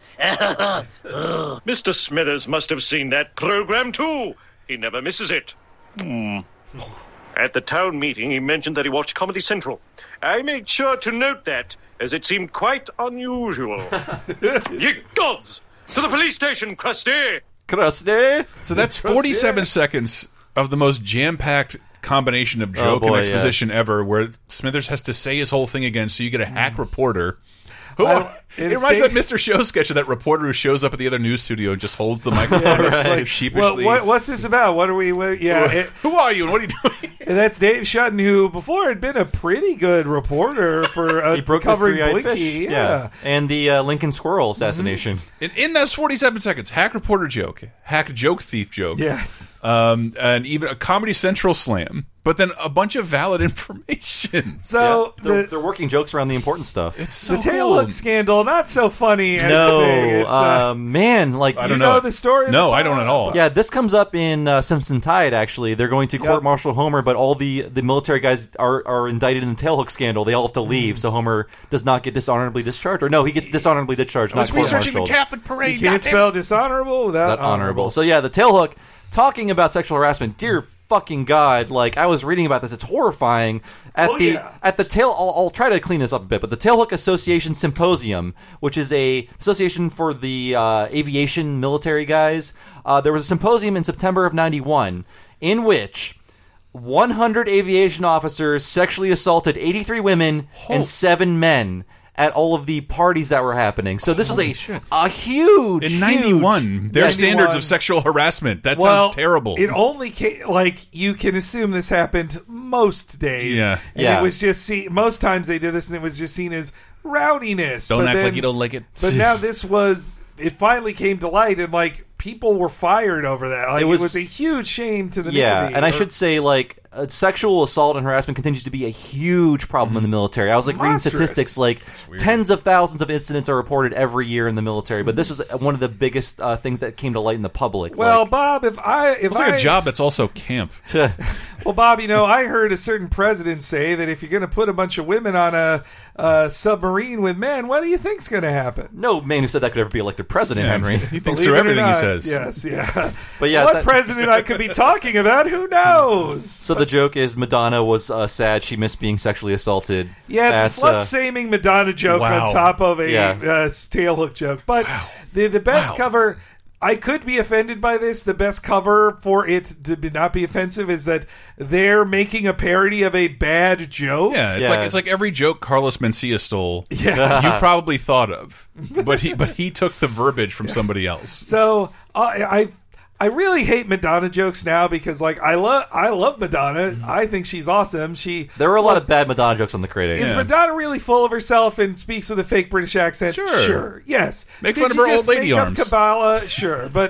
Mister Smithers must have seen that program, too. He never misses it. Hmm. At the town meeting, he mentioned that he watched Comedy Central. I made sure to note that, as it seemed quite unusual. Ye gods! To the police station, Krusty! Krusty. So that's forty-seven seconds of the most jam-packed combination of Oh, joke boy, and exposition ever, where Smithers has to say his whole thing again. So you get a hack reporter. Who Well, are, it it's reminds me of Dave- that Mister Show sketch of that reporter who shows up at the other news studio and just holds the microphone It's like, sheepishly. What, what, what's this about? What are we? What, yeah, it, Who are you and what are you doing? and that's Dave Sutton, who before had been a pretty good reporter for uh, He broke covering the three-eyed Blinky. fish. Yeah. And the uh, Lincoln Squirrel assassination. In, in those forty-seven seconds, hack reporter joke, hack joke thief joke. Yes. Um, and even a Comedy Central slam, but then a bunch of valid information. So Yeah, they're, the, they're working jokes around the important stuff. It's so the tail cool. hook scandal, not so funny. As no, the thing. It's, uh, uh, man, like I you don't know know. the story. of No, the I don't at all. yeah, this comes up in uh, Simpson Tide. Actually, they're going to Yep. court martial Homer, but all the the military guys are are indicted in the tailhook scandal. They all have to leave, so Homer does not get dishonorably discharged, or no, he gets dishonorably discharged, I was not court researching the martialed. Catholic parade. You can't goddamn spell dishonorable without Not honorable. So yeah, the tailhook. Talking about sexual harassment, dear fucking god! Like I was reading about this, it's horrifying. At Oh, the yeah. at the tail, I'll, I'll try to clean this up a bit. But the Tailhook Association Symposium, which is a association for the uh, aviation military guys, uh, there was a symposium in September of ninety-one in which one hundred aviation officers sexually assaulted eighty-three women and seven men at all of the parties that were happening. So this was a a huge In huge- ninety-one, their ninety-one. standards of sexual harassment. That well, sounds terrible. It only came, like you can assume this happened most days. Yeah. and Yeah. it was just seen. Most times they did this, and it was just seen as rowdiness. Don't But act then- like you don't like it. But now this was. It finally came to light, and like people were fired over that. Like, It it, was- was, a huge shame to the Yeah, Navy. and I Or- should say, like, uh, sexual assault and harassment continues to be a huge problem in the military. I was like reading Monstrous. statistics, like tens of thousands of incidents are reported every year in the military. But this was one of the biggest uh, things that came to light in the public. Well, Bob, if I if It's like I a job that's also camp. like, Well, Bob, you know, I heard a certain president say that if you're going to put a bunch of women on a, a submarine with men, what do you think's going to happen? no man who said that could ever be elected president, Yeah. Henry. He thinks Believe through it or everything he not. says. Yes, yeah. But yeah, what that- president I could be talking about? Who knows? So the joke is Madonna was uh, sad she missed being sexually assaulted. Yeah, it's That's, a uh, slut-shaming Madonna joke Wow. on top of a Yeah. uh, tail hook joke. But the the best Wow. cover, I could be offended by this. The best cover for it to be, not be offensive is that they're making a parody of a bad joke. Yeah, it's Yeah. like it's like every joke Carlos Mencia stole. Yeah. You probably thought of, but he but he took the verbiage from somebody else. So uh, I I really hate Madonna jokes now because like I love I love Madonna. I think she's awesome. She There were a lot of bad Madonna jokes on the Crate. Is Yeah. Madonna really full of herself and speaks with a fake British accent? Sure. Sure. Yes. Make Did fun of she her just old lady make up arms. Kabbalah? Sure. But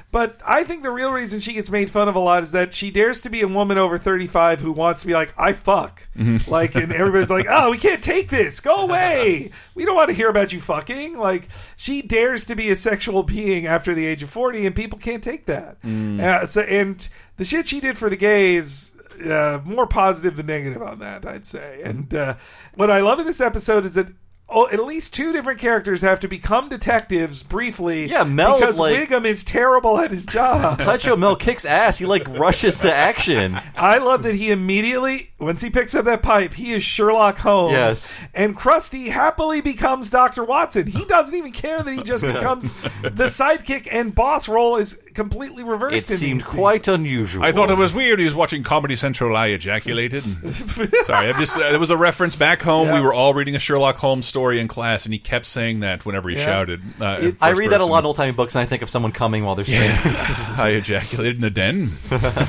But I think the real reason she gets made fun of a lot is that she dares to be a woman over thirty-five who wants to be like, I fuck. Mm-hmm. Like, and everybody's like, oh, we can't take this. Go away. We don't want to hear about you fucking. Like, she dares to be a sexual being after the age of forty, and people can't take that. Mm. Uh, so, and the shit she did for the gays, uh, more positive than negative on that, I'd say. And uh, what I love in this episode is that Oh, at least two different characters have to become detectives briefly. Yeah, Mel, because like- Wiggum is terrible at his job. Sideshow Mel kicks ass. He like rushes to action. I love that he immediately, once he picks up that pipe, he is Sherlock Holmes. Yes. And Krusty happily becomes Doctor Watson. He doesn't even care that he just becomes the sidekick, and boss role is completely reversed. It in seemed these quite unusual. I thought it was weird. He was watching Comedy Central. I ejaculated. Sorry, I'm just. Uh, it was a reference back home. Yeah. We were all reading a Sherlock Holmes story in class, and he kept saying that whenever he Yeah. shouted. Uh, It- I read that a lot in old timey books, and I think of someone coming while they're singing. I ejaculated in the den.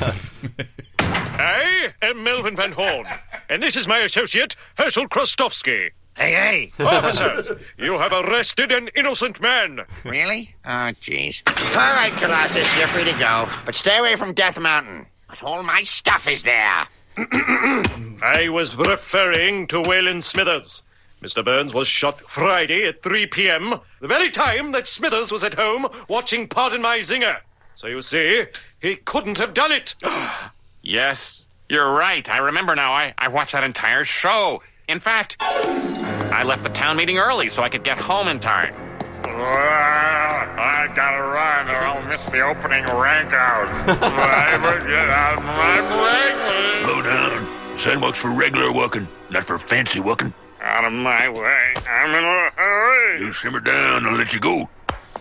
I am Melvin Van Horn, and this is my associate, Herschel Krostowski. Hey, hey. Officers, you have arrested an innocent man. Really? Oh, jeez. All right, Colossus, you're free to go. But stay away from Death Mountain. But all my stuff is there. I was referring to Waylon Smithers. Mister Burns was shot Friday at three p.m., the very time that Smithers was at home watching Pardon My Zinger. So you see, he couldn't have done it. Yes, you're right. I remember now. I, I watched that entire show. In fact, I left the town meeting early so I could get home in time. I gotta run or I'll miss the opening rank out. Slow down. Sidewalk's for regular walking, not for fancy walking. Out of my way. I'm in a hurry. You simmer down, I'll let you go.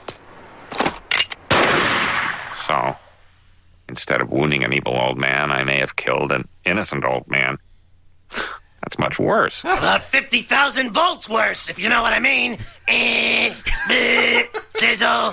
So, instead of wounding an evil old man, I may have killed an innocent old man. That's much worse. About fifty thousand volts worse, if you know what I mean. Eh, bleh, sizzle.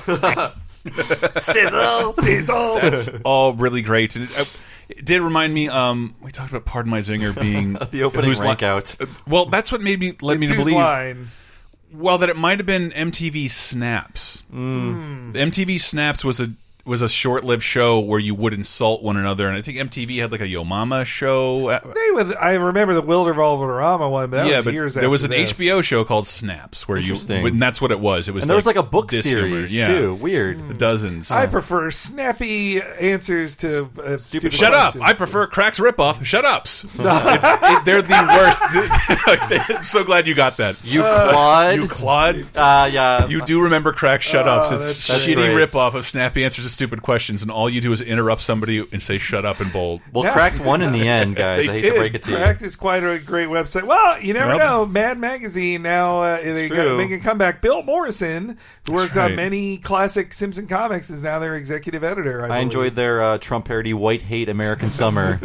Sizzle, sizzle. That's all really great. And it, uh, it did remind me. Um, we talked about "Pardon My Zinger" being The opening whose rank li- out. Uh, well, that's what made me led me to Whose believe. line? Well, that it might have been M T V Snaps. Mm. M T V Snaps was a was a short-lived show where you would insult one another, and I think M T V had like a Yo Mama show. They would, I remember the Wilder Volverama one, but that yeah, was but years there was after an this. H B O show called Snaps where you, Interesting. and that's what it was. It was And there was like a book dish humor. series, yeah. too. Weird. Dozens. I prefer snappy answers to uh, stupid Shut questions. up! I prefer Crack's ripoff. Shut ups. it, it, they're the worst. I'm so glad you got that. You Claude. You Claude. Uh, yeah. You do remember Crack's Shut Ups. Oh, It's that's shitty great. ripoff of snappy answers to stupid questions, and all you do is interrupt somebody and say "shut up" in bold. Well, Yeah. Cracked won in the end, guys. They I hate did. to break it to you. Cracked is quite a great website. Well, you never Yep. know. Mad Magazine now uh, they got, true. making a comeback. Bill Morrison, who worked right. on many classic Simpson comics, is now their executive editor. I, I believe. enjoyed their uh, Trump parody "White Hate American Summer."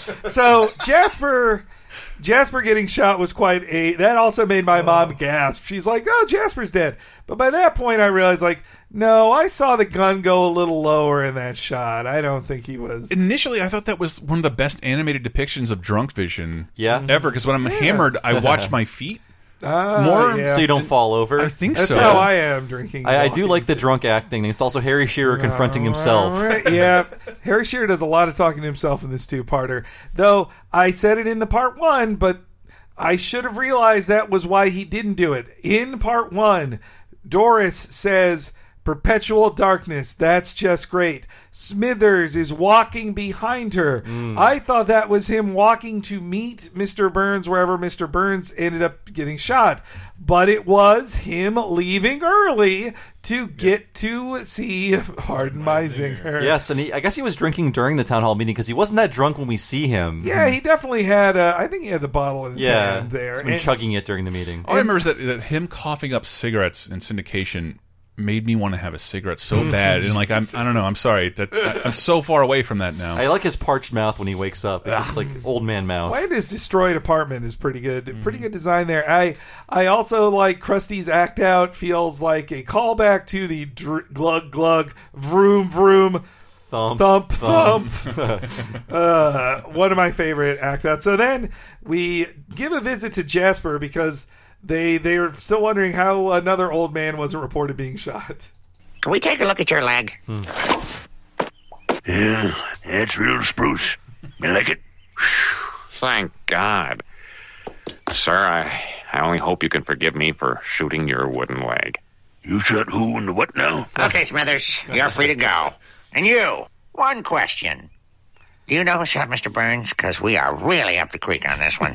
So Jasper, Jasper getting shot was quite a. That also made my mom gasp. She's like, "Oh, Jasper's dead." But by that point, I realized, like, no, I saw the gun go a little lower in that shot. I don't think he was. Initially, I thought that was one of the best animated depictions of drunk vision Yeah. ever. Because when I'm hammered, I watch my feet Ah, more, yeah. So you don't fall over. I think That's so. how I am drinking. I, I do like the drunk acting. It's also Harry Shearer confronting himself. Yeah, Harry Shearer does a lot of talking to himself in this two-parter. Though I said it in the part one, but I should have realized that was why he didn't do it. In part one, Doris says, "Perpetual darkness, that's just great." Smithers is walking behind her. I thought that was him walking to meet Mister Burns wherever Mister Burns ended up getting shot. But it was him leaving early to get to see Pardon My Zinger. Yes, and he, I guess he was drinking during the town hall meeting because he wasn't that drunk when we see him. Yeah, he definitely had, uh, I think he had the bottle in his yeah, hand there. He's been And- chugging it during the meeting. All I remember is that, that him coughing up cigarettes in syndication made me want to have a cigarette so bad, and like I'm, I don't know. I'm sorry that I, I'm so far away from that now. I like his parched mouth when he wakes up. It's like old man mouth. Well, his destroyed apartment is pretty good. Pretty good design there. I I also like Krusty's act out. Feels like a callback to the dr- glug glug vroom vroom Thump thump thump. thump. uh, one of my favorite act outs. So then we give a visit to Jasper because they they are still wondering how another old man wasn't reported being shot. Can we take a look at your leg? Yeah, that's real spruce. You like it? Thank God. Sir, I, I only hope you can forgive me for shooting your wooden leg. You shot who and the what now? Okay, Smithers, you're free to go. And you, one question. Do you know who shot Mister Burns? Because we are really up the creek on this one.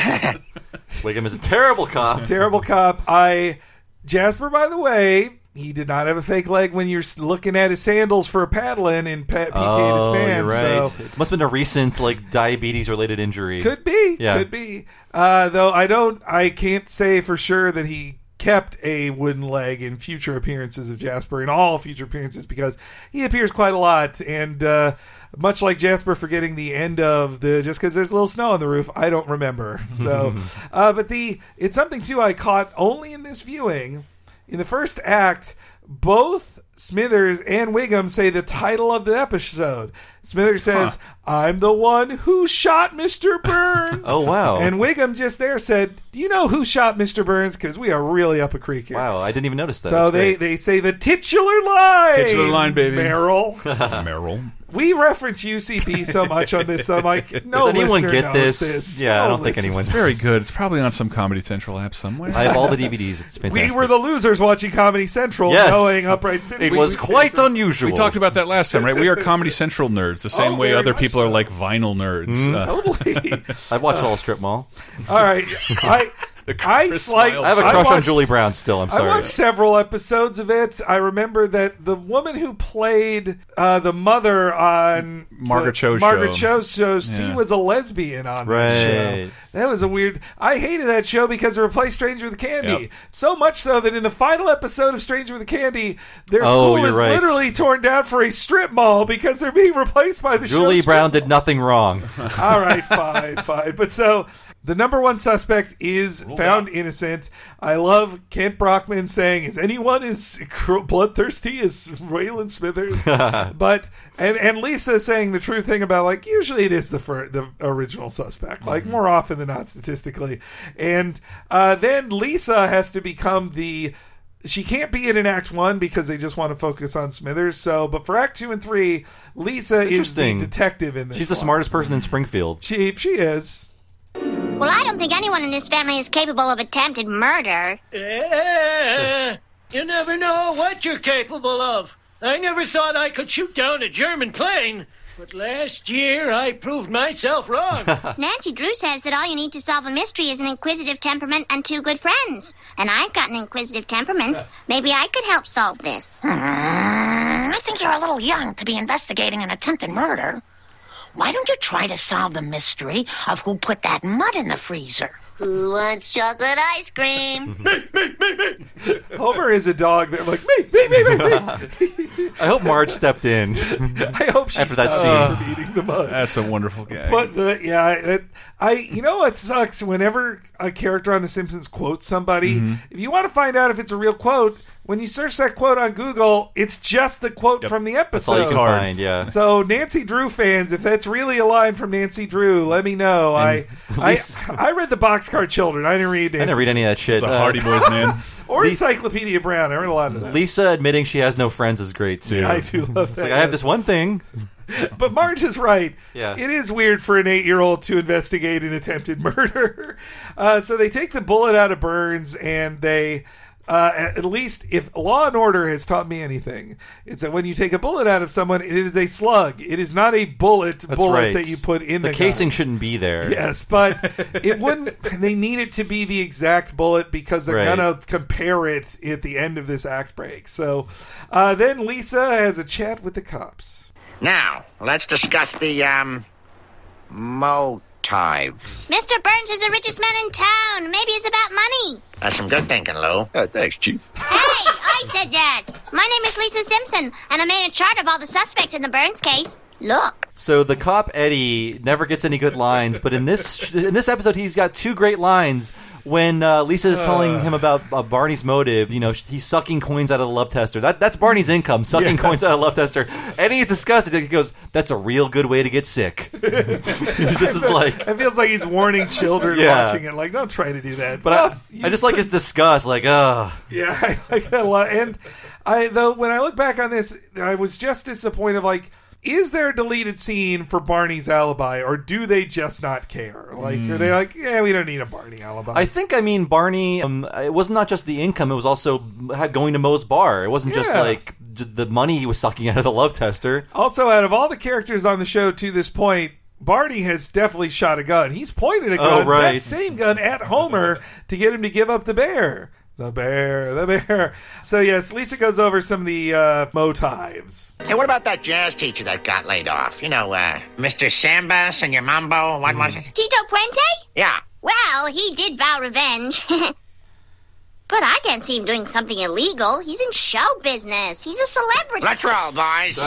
Wiggum is a terrible cop. Terrible cop. I Jasper, by the way, he did not have a fake leg when you're looking at his sandals for a paddling in P T A in his Oh, band. you're right. So It must have been a recent like diabetes-related injury. could be, Yeah. could be. Uh, though I don't, I can't say for sure that he kept a wooden leg in future appearances of Jasper, in all future appearances, because he appears quite a lot. And uh, much like Jasper forgetting the end of the just because there's a little snow on the roof, I don't remember. So, uh, but the it's something too I caught only in this viewing. In the first act, both Smithers and Wiggum say the title of the episode. Smithers says, I'm the one who shot Mister Burns. Oh, wow. And Wiggum just there said, do you know who shot Mister Burns? Because we are really up a creek here. Wow, I didn't even notice that. So That's they, great. they say the titular line. Titular line, baby. Merrill. Merrill. We reference U C P so much on this. I'm like, no Does anyone listener get knows this? this. Yeah, I No don't think listener. anyone. It's very good. It's probably on some Comedy Central app somewhere. I have all the D V Ds. It's fantastic. We were the losers watching Comedy Central, Yes. knowing Upright City. It was quite unusual. We talked about that last time, right? We are Comedy Central nerds, the same Oh, way very other much people are so. like vinyl nerds. Mhm. Uh, Totally. I watched all of Strip Mall. All right. I I Chris slight. Smile. I have a crush on watched- Julie Brown still. I'm I sorry. watched several episodes of it. I remember that the woman who played uh, the mother on Margaret the, Cho's Margaret show. Cho's show, she Yeah. was a lesbian on that Right. show. That was a weird. I hated that show because it replaced Stranger with Candy. Yep. So much so that in the final episode of Stranger with Candy, their Oh, school you're is right. literally torn down for a strip mall because they're being replaced by the Julie show Brown strip did nothing wrong. mall. All right, fine, fine. But so. The number one suspect is found innocent. I love Kent Brockman saying, "Is anyone as cr- bloodthirsty as Waylon Smithers?" but and and Lisa saying the true thing about like usually it is the fir- the original suspect, like more often than not statistically. And uh, then Lisa has to become the. She can't be in an Act One because they just want to focus on Smithers. So, but for Act Two and Three, Lisa is the interesting. detective in this. She's the one. smartest person in Springfield. She she is. Well, I don't think anyone in this family is capable of attempted murder. Eh, you never know what you're capable of. I never thought I could shoot down a German plane, but last year I proved myself wrong. Nancy Drew says that all you need to solve a mystery is an inquisitive temperament and two good friends. And I've got an inquisitive temperament. Maybe I could help solve this. Mm, I think you're a little young to be investigating an attempted murder. Why don't you try to solve the mystery of who put that mud in the freezer? Who wants chocolate ice cream? Homer is a dog that like me, me, me, me, me. I hope Marge stepped in. I hope she after that stopped scene. from eating the mud. That's a wonderful gag. But the, yeah, it, I you know what sucks whenever a character on The Simpsons quotes somebody. Mm-hmm. If you want to find out if it's a real quote, when you search that quote on Google, it's just the quote Yep. from the episode. That's all you can find, yeah. So Nancy Drew fans, if that's really a line from Nancy Drew, let me know. I, I Lisa- I read the Boxcar Children. I didn't read. Nancy I didn't read any of that shit. It's a Uh, Hardy Boys man. or Lisa- Encyclopedia Brown. I read a lot of that. Lisa admitting she has no friends is great too. I do love It's that. like I have this one thing. But Marge is right. Yeah. It is weird for an eight-year-old to investigate an attempted murder. Uh, so they take the bullet out of Burns, and they, uh, at least if Law and Order has taught me anything, it's that when you take a bullet out of someone, it is a slug. It is not a bullet That's bullet right. that you put in the, the casing gun. shouldn't be there. Yes, but it wouldn't. They need it to be the exact bullet because they're Right. gonna compare it at the end of this act break. So uh, then Lisa has a chat with the cops. Now, let's discuss the, um, motive. Mister Burns is the richest man in town. Maybe it's about money. That's some good thinking, Lou. Uh, thanks, Chief. Hey, I said that. My name is Lisa Simpson, and I made a chart of all the suspects in the Burns case. Look. So the cop Eddie never gets any good lines, but in this in this episode he's got two great lines. When uh, Lisa is telling him about uh, Barney's motive, you know, he's sucking coins out of the love tester. That that's Barney's income, sucking Yes. coins out of the love tester. Eddie is disgusted. He goes, "That's a real good way to get sick." He just is like, It feels like he's warning children Yeah. watching it. Like, don't try to do that. but Well, I, I just like his disgust. Like, ugh. yeah, I like that a lot. And I though when I look back on this, I was just disappointed. Like, is there a deleted scene for Barney's alibi, or do they just not care? Like, Mm. are they like, yeah, we don't need a Barney alibi? I think, I mean, Barney, um, it was not just the income, it was also had going to Moe's bar. It wasn't just Yeah. like j- the money he was sucking out of the love tester. Also, out of all the characters on the show to this point, Barney has definitely shot a gun. He's pointed a gun, Oh, right. that same gun, at Homer to get him to give up the bear. The bear, the bear. So, yes, Lisa goes over some of the uh, motives. Hey, what about that jazz teacher that got laid off? You know, uh, Mister Sambas and your mambo, what was it? Tito Puente? Yeah. Well, he did vow revenge. But I can't see him doing something illegal. He's in show business. He's a celebrity. Let's roll, boys.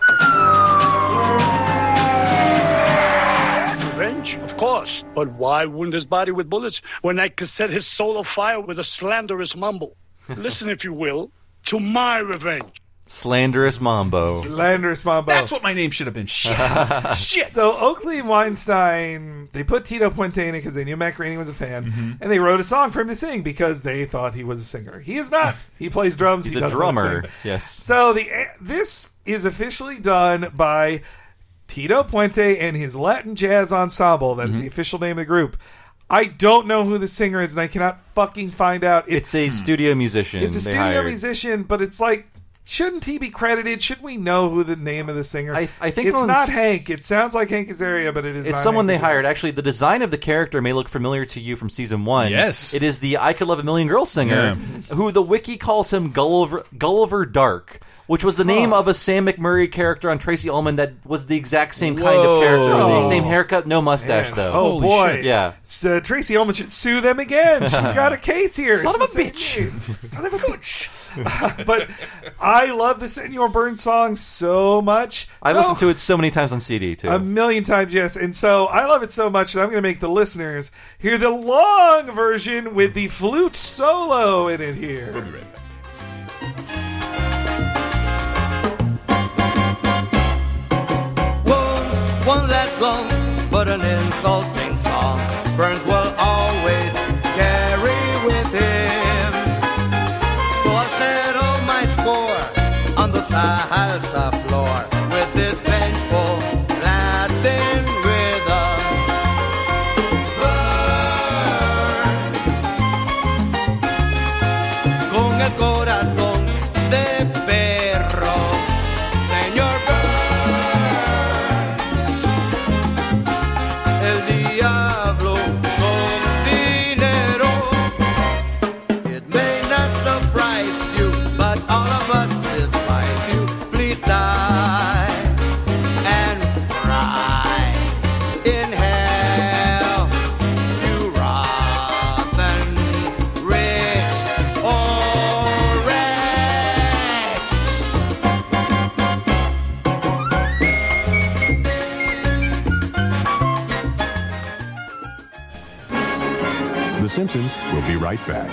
Revenge? Of course. But why wound his body with bullets when I could set his soul afire with a slanderous mumble? Listen, if you will, to my revenge. Slanderous Mambo. Slanderous Mambo. That's what my name should have been. Shit. Shit. So Oakley and Weinstein, they put Tito Puente in it because they knew Matt Groening was a fan, Mm-hmm. and they wrote a song for him to sing because they thought he was a singer. He is not. He plays drums. He's he a does not drummer. sing. Yes. So the this is officially done by Tito Puente and his Latin Jazz Ensemble. That is Mm-hmm. the official name of the group. I don't know who the singer is, and I cannot fucking find out. It's a studio musician. It's a they studio hired. musician, but it's like, shouldn't he be credited? Should we know who the name of the singer? I, I think it's on not s- Hank. It sounds like Hank Azaria, but it is. It's not someone Hank they hired. Actually, the design of the character may look familiar to you from season one. Yes. It is the I Could Love a Million Girls singer, who the wiki calls him Gulliver, Gulliver Dark, which was the name of a Sam McMurray character on Tracy Ullman that was the exact same kind Whoa. of character. The Oh. same haircut, no mustache, Man. though. Oh, Holy boy. shit. Yeah. So Tracy Ullman should sue them again. She's got a case here. Son It's of a the same name. Son of a bitch. But I love the Senor Burns song so much. I So- listened to it so many times on C D, too. A million times, yes. And so I love it so much that I'm going to make the listeners hear the long version with the flute solo in it here. We'll be right back. Wounds won't last long, but an insulting song Burns will always carry with him. So I settle my score on the salsa floor with this vengeful Latin rhythm. Burn con el corazón de perro, señor Burns. El diablo con dinero. It may not surprise you, but all of us despise you. Please die and fry in hell, you rotten rich or wretch. The Simpsons will be right back.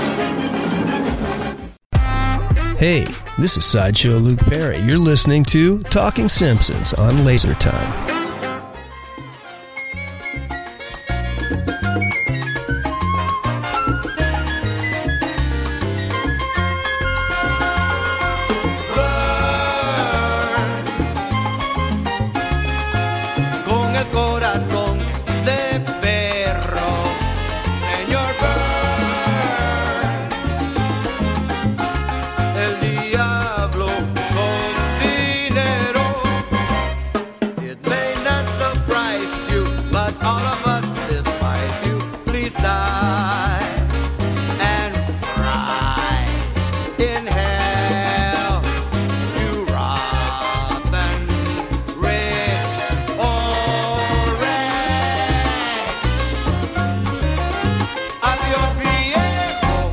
Hey, this is Sideshow Luke Perry. You're listening to Talking Simpsons on Laser Time. Con el corazón de perro, señor Burns. El diablo con dinero. It may not surprise you, but all of us despise you. Please die and fry in hell, you rotten rich or wretch. Adios, viejo.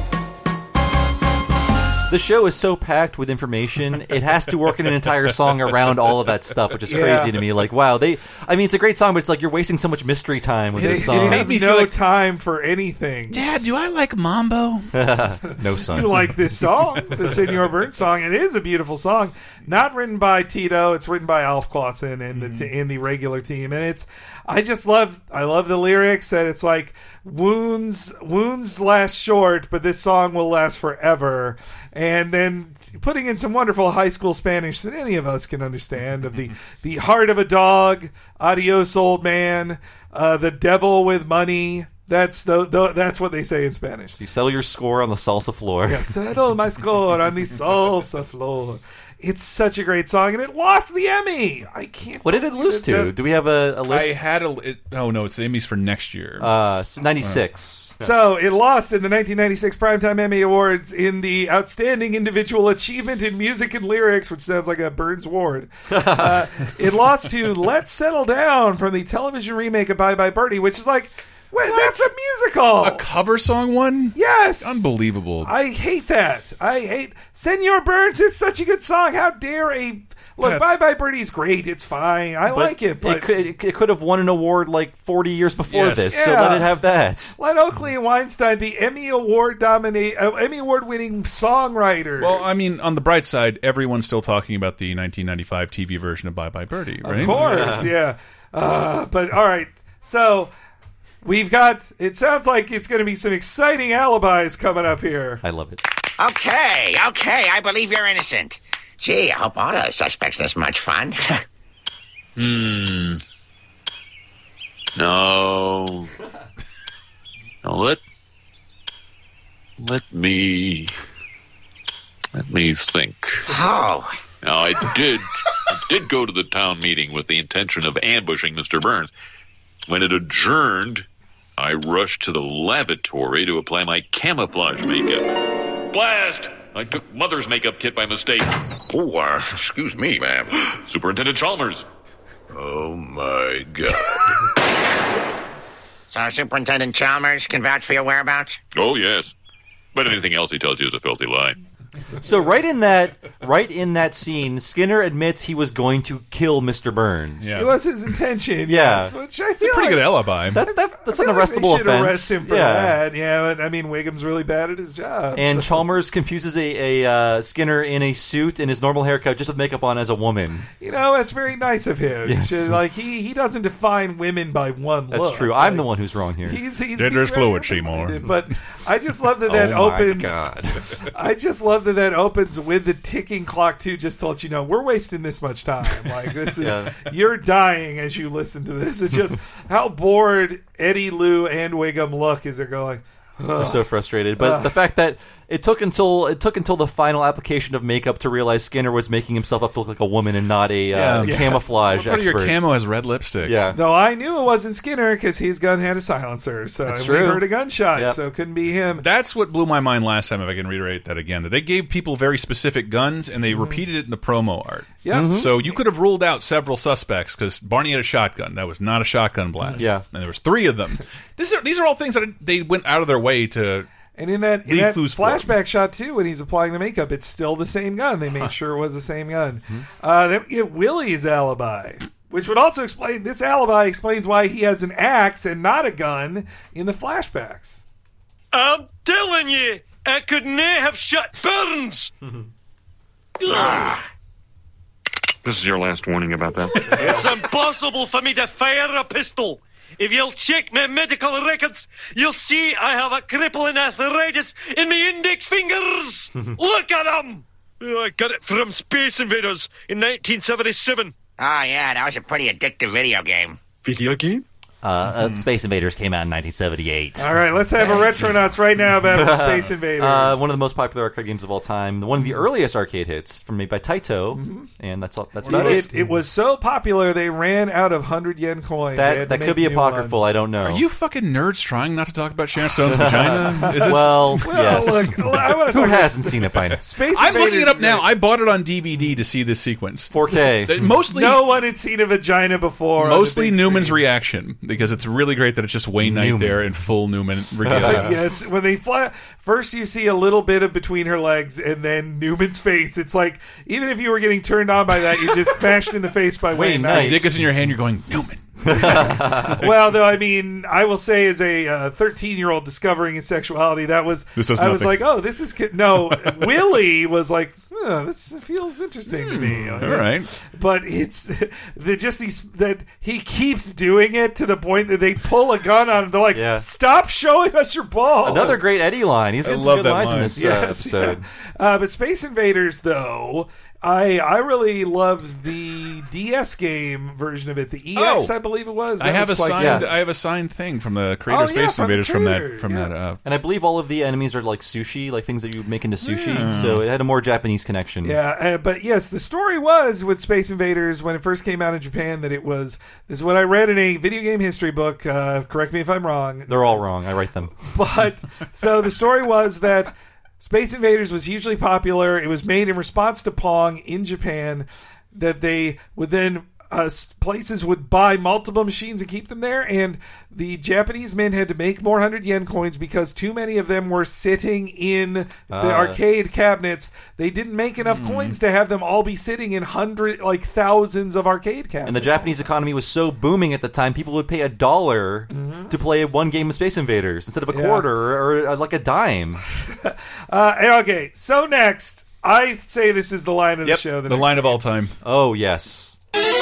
The show is so packed with information, it has to work in an entire song around all of that stuff, which is Yeah. crazy to me. Like, wow, they, I mean, it's a great song, but it's like you're wasting so much mystery time with They, this they song. have no time for anything. Dad, do I like Mambo? No, son. You like this song, the Senor Burns song. It is a beautiful song. Not written by Tito. It's written by Alf Clausen and the t- and the regular team. And it's, I just love, I love the lyrics. And it's like wounds, wounds last short, but this song will last forever. and then putting in some wonderful high school Spanish that any of us can understand of the, the heart of a dog, adios old man, uh, the devil with money. That's the, the that's what they say in Spanish. You settle your score on the salsa floor. Yeah, settle my score on the salsa floor. It's such a great song, and it lost the Emmy. I can't. What did it lose to? Do we have a, a list? I had a. It, oh no, it's the Emmys for next year. Uh, ninety-six. So it lost in the nineteen ninety-six Primetime Emmy Awards in the Outstanding Individual Achievement in Music and Lyrics, which sounds like a Burns Award. uh, it lost to Let's Settle Down from the television remake of Bye Bye Birdie, which is like, wait, that's a musical. A cover song one? Yes. Unbelievable. I hate that. I hate Senor Burns is such a good song. How dare a look? That's- Bye Bye Birdie's great. It's fine. I But like it. But it could, it could have won an award like forty years before Yes. this, so Yeah. let it have that. let Oakley and Weinstein be Emmy Award nominate, uh, Emmy Award winning songwriters. Well, I mean, on the bright side, everyone's still talking about the nineteen ninety-five T V version of Bye Bye Birdie, right? Of course, yeah. Uh, but all right, so we've got. It sounds like it's going to be some exciting alibis coming up here. I love it. Okay, okay, I believe you're innocent. Gee, I hope all the suspects this much fun. Hmm. No. No, let... Let me... Let me think. Oh. Now, I did... I did go to the town meeting with the intention of ambushing Mister Burns. When it adjourned, I rushed to the lavatory to apply my camouflage makeup. Blast! I took Mother's makeup kit by mistake. Oh, uh, excuse me, ma'am. Superintendent Chalmers. Oh, my God. So Superintendent Chalmers can vouch for your whereabouts? Oh, yes. But anything else he tells you is a filthy lie. So right in that, right in that scene, Skinner admits he was going to kill Mister Burns. It was his intention. Yeah. yes, which I It's feel a pretty like, good alibi. That- that- that's I an feel like arrestable they should offense. Arrest him for Yeah. that. Yeah, but I mean, Wiggum's really bad at his job. And so- Chalmers confuses a, a uh, Skinner in a suit and his normal haircut just with makeup on as a woman. You know, that's very nice of him. Yes. Just, like he, he doesn't define women by one That's look. true. I'm the one who's wrong here. He's, he's Gender's being very fluid, Seymour. But I just love that that Oh my opens. God. I just love that that opens with the ticking clock too, just to let you know we're wasting this much time. Like this is Yeah. you're dying as you listen to this. It's just how bored Eddie, Lou, and Wiggum look as they're going. I'm "Ugh." so frustrated. But Ugh. the fact that it took until it took until the final application of makeup to realize Skinner was making himself up to look like a woman and not a uh, Yeah. camouflage What part expert. of your camo has red lipstick? Yeah. Though I knew it wasn't Skinner because his gun had a silencer, so That's we true. heard a gunshot, Yep. so it couldn't be him. That's what blew my mind last time, if I can reiterate that again. That they gave people very specific guns, and they repeated it in the promo art. Yep. Mhm. So you could have ruled out several suspects, because Barney had a shotgun. That was not a shotgun blast. Yeah. And there was three of them. These are, these are all things that they went out of their way to... And in that, in leave that clues for. flashback shot too, when he's applying the makeup, it's still the same gun. They made sure it was the same gun. Hmm. Uh, then we get Willie's alibi, which would also explain this alibi explains why he has an axe and not a gun in the flashbacks. I'm telling you, I could never have shot Burns. Ah. This is your last warning about that. It's impossible for me to fire a pistol. If you'll check my medical records, you'll see I have a crippling arthritis in my index fingers. Look at them. I got it from Space Invaders in nineteen seventy-seven. Oh, yeah, that was a pretty addictive video game. Video game? Uh, uh, Space Invaders came out in nineteen seventy-eight. All right, let's have a Retronauts right now about Space Invaders. Uh, one of the most popular arcade games of all time. One of the earliest arcade hits from made by Taito, and that's all. That's about it, it. it was so popular they ran out of hundred yen coins. They That had that to could make be new apocryphal. ones. I don't know. Are you fucking nerds trying not to talk about Sharon Stone's vagina? Is this... Well, Well, yes. look, I wanna Who talk about- hasn't seen it by now? Space I'm looking Invaders it up is now. great. I bought it on D V D to see this sequence. four K. That- Mostly, No one had seen a vagina before. on the mostly big Newman's screen. reaction, because it's really great that it's just Wayne Knight Newman. there in full Newman regalia. Yes, when they fly, first you see a little bit of between her legs, and then Newman's face. It's like even if you were getting turned on by that, you're just smashed in the face by Wayne Wayne Knight. Knight. Dick is in your hand. You're going Newman. Well, though, I mean, I will say, as a thirteen-year-old discovering his sexuality, that was This does I was nothing. like, oh, this is ki-. no. Willie was like, oh, this feels interesting to me. All right. But it's the, just these that he keeps doing it to the point that they pull a gun on him. They're like, Yeah. stop showing us your ball. Another great Eddie line. He's I got some love good that lines in line. this uh, Yes, episode. yeah. Uh, but Space Invaders, though, I I really loved the D S game version of it. The E X, Oh. I believe it was. I That have a was quite signed. good. I have a signed thing from the creator Oh, of yeah, Space from the Invaders from creator, that. From yeah. that. Uh, And I believe all of the enemies are like sushi, like things that you make into sushi. Yeah. So it had a more Japanese connection. Yeah, uh, but yes, the story was with Space Invaders when it first came out in Japan that it was. This is what I read in a video game history book. Uh, correct me if I'm wrong. They're all wrong. I write them. But so the story was that Space Invaders was hugely popular. It was made in response to Pong in Japan. That they would then uh, places would buy multiple machines and keep them there, and the Japanese men had to make more hundred yen coins because too many of them were sitting in the Uh. arcade cabinets. They didn't make enough Hmm. coins to have them all be sitting in hundred, like thousands of arcade cabinets. And the Japanese economy was so booming at the time, people would pay a dollar to play one game of Space Invaders instead of a Mm-hmm. Yeah. quarter or uh, like a dime. Uh, okay, so next, I say this is the line of yep, the show. the next line of all time. Oh, yes.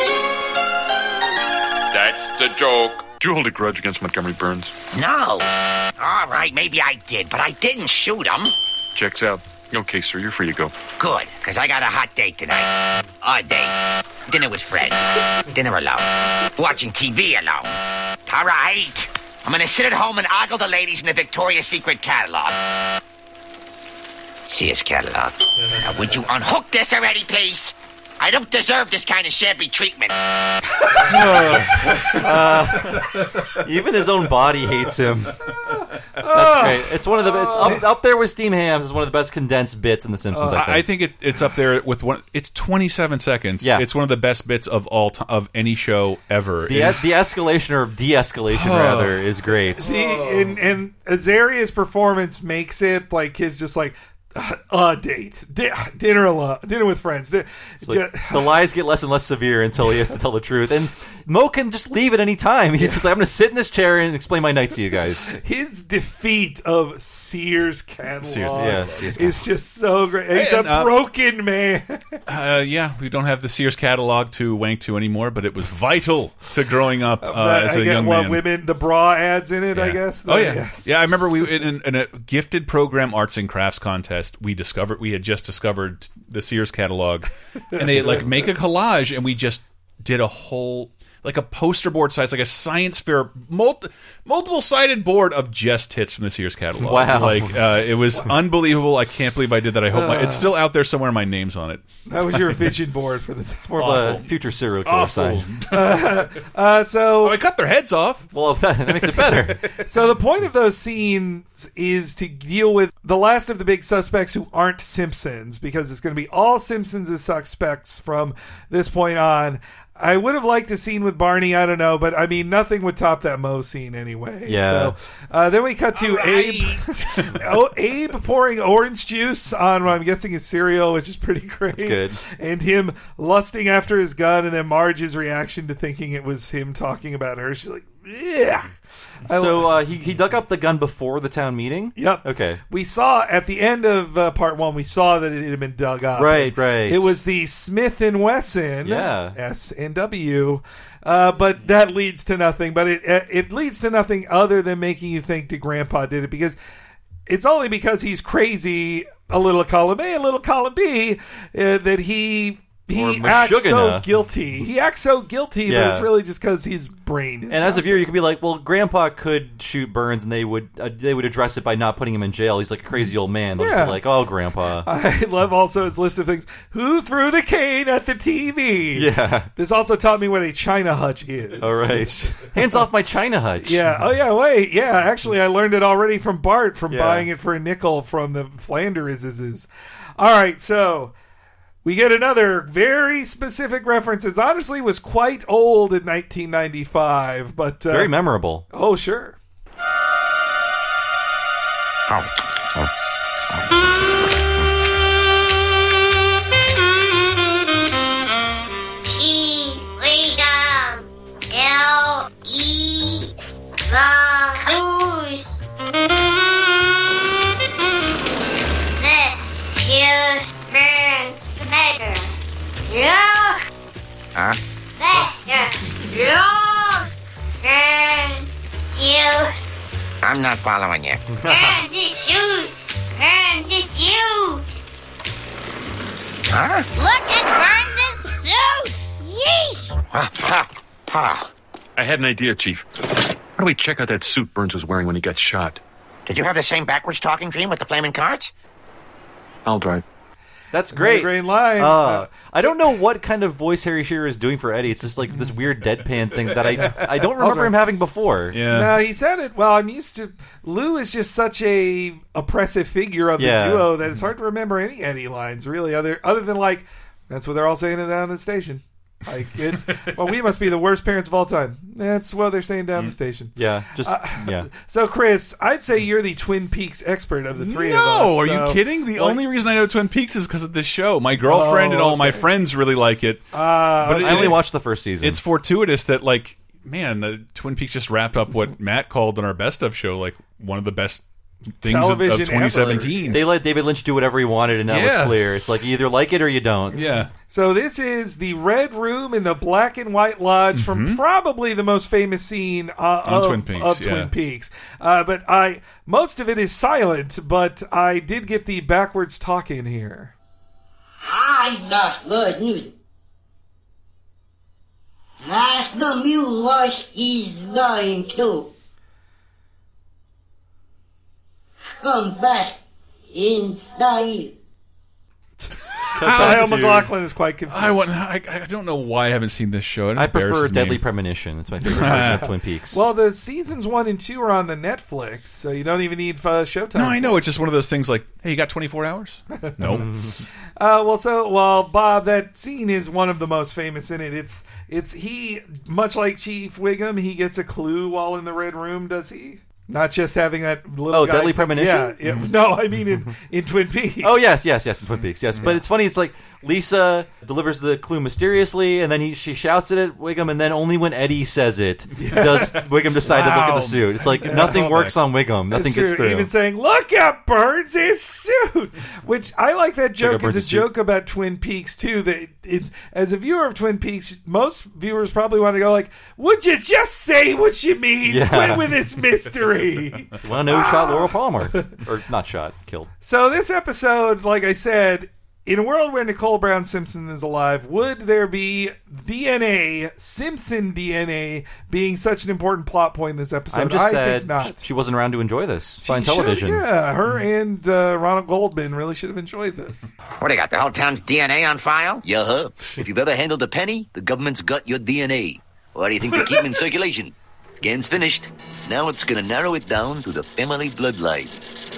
That's the joke. Do you hold a grudge against Montgomery Burns? No. All right, maybe I did, but I didn't shoot him. Checks out. Okay, sir, you're free to go. Good, because I got a hot date tonight. A date. Dinner with Fred. Dinner alone. Watching T V alone. All right. I'm going to sit at home and ogle the ladies in the Victoria's Secret catalog. Sears catalog. Now, would you unhook this already, please? I don't deserve this kind of shabby treatment. Uh, even his own body hates him. That's great. It's one of the it's up, up there with Steam Hams. Is one of the best condensed bits in The Simpsons. I think. I think it, it's up there with one. It's twenty-seven seconds. Yeah. It's one of the best bits of all t- of any show ever. the It es- is- the escalation or de-escalation Oh. rather is great. See, and, and Azaria's performance makes it like his just like a date, Di- dinner alone, dinner with friends. Di- It's like, the lies get less and less severe until he has to tell the truth. And Mo can just leave at any time. He's just like, I'm going to sit in this chair and explain my night to you guys. His defeat of Sears catalog Sears, yeah, Sears is just so great. He's And, a uh, broken man. uh, yeah, we don't have the Sears catalog to wank to anymore, but it was vital to growing up uh, as I a get young what man. women, the bra ads in it, I Yeah. guess. Oh yeah, Yes. yeah. I remember we in, in a gifted program arts and crafts contest. We discovered we had just discovered the Sears catalog, and they like make a collage, and we just did a whole like a poster board size, like a science fair, multi, multiple sided board of just hits from the Sears catalog. Wow. Like uh, it was unbelievable. I can't believe I did that. I hope my, it's still out there somewhere. My name's on it. That was your vision board for this. It's more of a future serial killer Awful. sign. Uh, uh, so Oh, I cut their heads off. Well, that, that makes it better. So the point of those scenes is to deal with the last of the big suspects who aren't Simpsons, because it's going to be all Simpsons as suspects from this point on. I would have liked a scene with Barney, I don't know, but I mean, nothing would top that Moe scene anyway. Yeah. So uh, then we cut to Abe, oh, Abe pouring orange juice on what I'm guessing is cereal, which is pretty great. That's good. And him lusting after his gun, and then Marge's reaction to thinking it was him talking about her. She's like, yeah. So uh, he he dug up the gun before the town meeting. Yep. Okay. We saw at the end of uh, part one, we saw that it had been dug up. Right, right. It was the Smith and Wesson, Yeah. S and W, uh, but that leads to nothing. But it uh, it leads to nothing other than making you think that Grandpa did it, because it's only because he's crazy, a little column A, a little column B, uh, that he. He Or acts so Meshuggah. guilty. He acts so guilty, but Yeah. it's really just because his brain is And as a not viewer, you could be like, "Well, Grandpa could shoot Burns, and they would uh, they would address it by not putting him in jail. He's like a crazy old man." They'll Yeah. just be like, "Oh, Grandpa." I love also his list of things. Who threw the cane at the T V? Yeah. This also taught me what a China hutch is. All right, hands off my China hutch. Yeah. Oh, yeah. Wait. Yeah. Actually, I learned it already from Bart from Yeah. buying it for a nickel from the Flanderses. All right. So we get another very specific reference. It honestly was quite old in nineteen ninety-five, but uh, Very memorable. Oh, sure. G, freedom, L, E, the cruise. This here burn not following you. Burns is suit. Burns is suit. Huh? Look at Burns' suit. Yeesh. Ha, ha, ha. I had an idea, Chief. Why don't we check out that suit Burns was wearing when he got shot? Did you have the same backwards talking dream with the flaming cards? I'll drive. That's great. Great line. Uh, Uh, I don't know what kind of voice Harry Shearer is doing for Eddie. It's just like this weird deadpan thing that I I don't remember him having before. Yeah. No, he said it. Well, I'm used to. Lou is just such a oppressive figure of the Yeah. duo that it's hard to remember any Eddie lines really, other other than like that's what they're all saying down at the station. Like it's well, we must be the worst parents of all time. That's what they're saying down the station. Yeah, just Uh, yeah. So, Chris, I'd say you're the Twin Peaks expert of the three no, of us. are so- you kidding? The Like, only reason I know Twin Peaks is because of this show. My girlfriend Oh, and all my okay. friends really like it. Uh, but it- I only it's- watched the first season. It's fortuitous that, like, man, the Twin Peaks just wrapped up what Matt called on our best of show, like one of the best things of, Television of twenty seventeen. They let David Lynch do whatever he wanted, and that Yeah. was clear. It's like you either like it or you don't. Yeah. So this is the Red Room in the Black and White Lodge from probably the most famous scene uh, On of Twin Peaks, of yeah. Twin Peaks. Uh, but I most of it is silent, but I did get the backwards talk in here. I got good news. That's the mule wash he's going to come back in style. Kyle MacLachlan is quite confused. I, want, I, I don't know why I haven't seen this show. It I prefer embarrasses me. Deadly Premonition. It's my favorite version of Twin Peaks. Well, the seasons one and two are on the Netflix, so you don't even need uh, Showtime. No, I know. It's just one of those things like, hey, you got twenty-four hours? Nope. Uh, well, so well, Bob, that scene is one of the most famous in it. It's it's he, much like Chief Wiggum, he gets a clue while in the Red Room. Does he? Not just having that little Oh, guy Deadly t- Premonition? Yeah, yeah. No, I mean in, in Twin Peaks. Oh yes, yes, yes, in Twin Peaks, yes. But it's funny. It's like Lisa delivers the clue mysteriously, and then he she shouts it at Wiggum, and then only when Eddie says it does Wiggum decide to look at Wow. the suit. It's like nothing works on Wiggum. Nothing It's gets true. through. Even saying, "Look at Burns' suit," which I like that Check out joke as a Burns' suit. joke about Twin Peaks too. That it, it, as a viewer of Twin Peaks, most viewers probably want to go like, "Would you just say what you mean? Yeah. Quit with this mystery." You want to know who shot Laurel Palmer? Or not shot, killed. So this episode, like I said, in a world where Nicole Brown Simpson is alive, would there be D N A, Simpson D N A, being such an important plot point in this episode? I'm just I sad think not. she wasn't around to enjoy this fine She should- television. Yeah, her and uh, Ronald Goldman really should have enjoyed this. What do you got, the whole town's D N A on file? Yeah, huh? If you've ever handled a penny, the government's got your D N A. Why do you think they keep them in circulation? Scan's finished. Now it's gonna narrow it down to the family bloodline.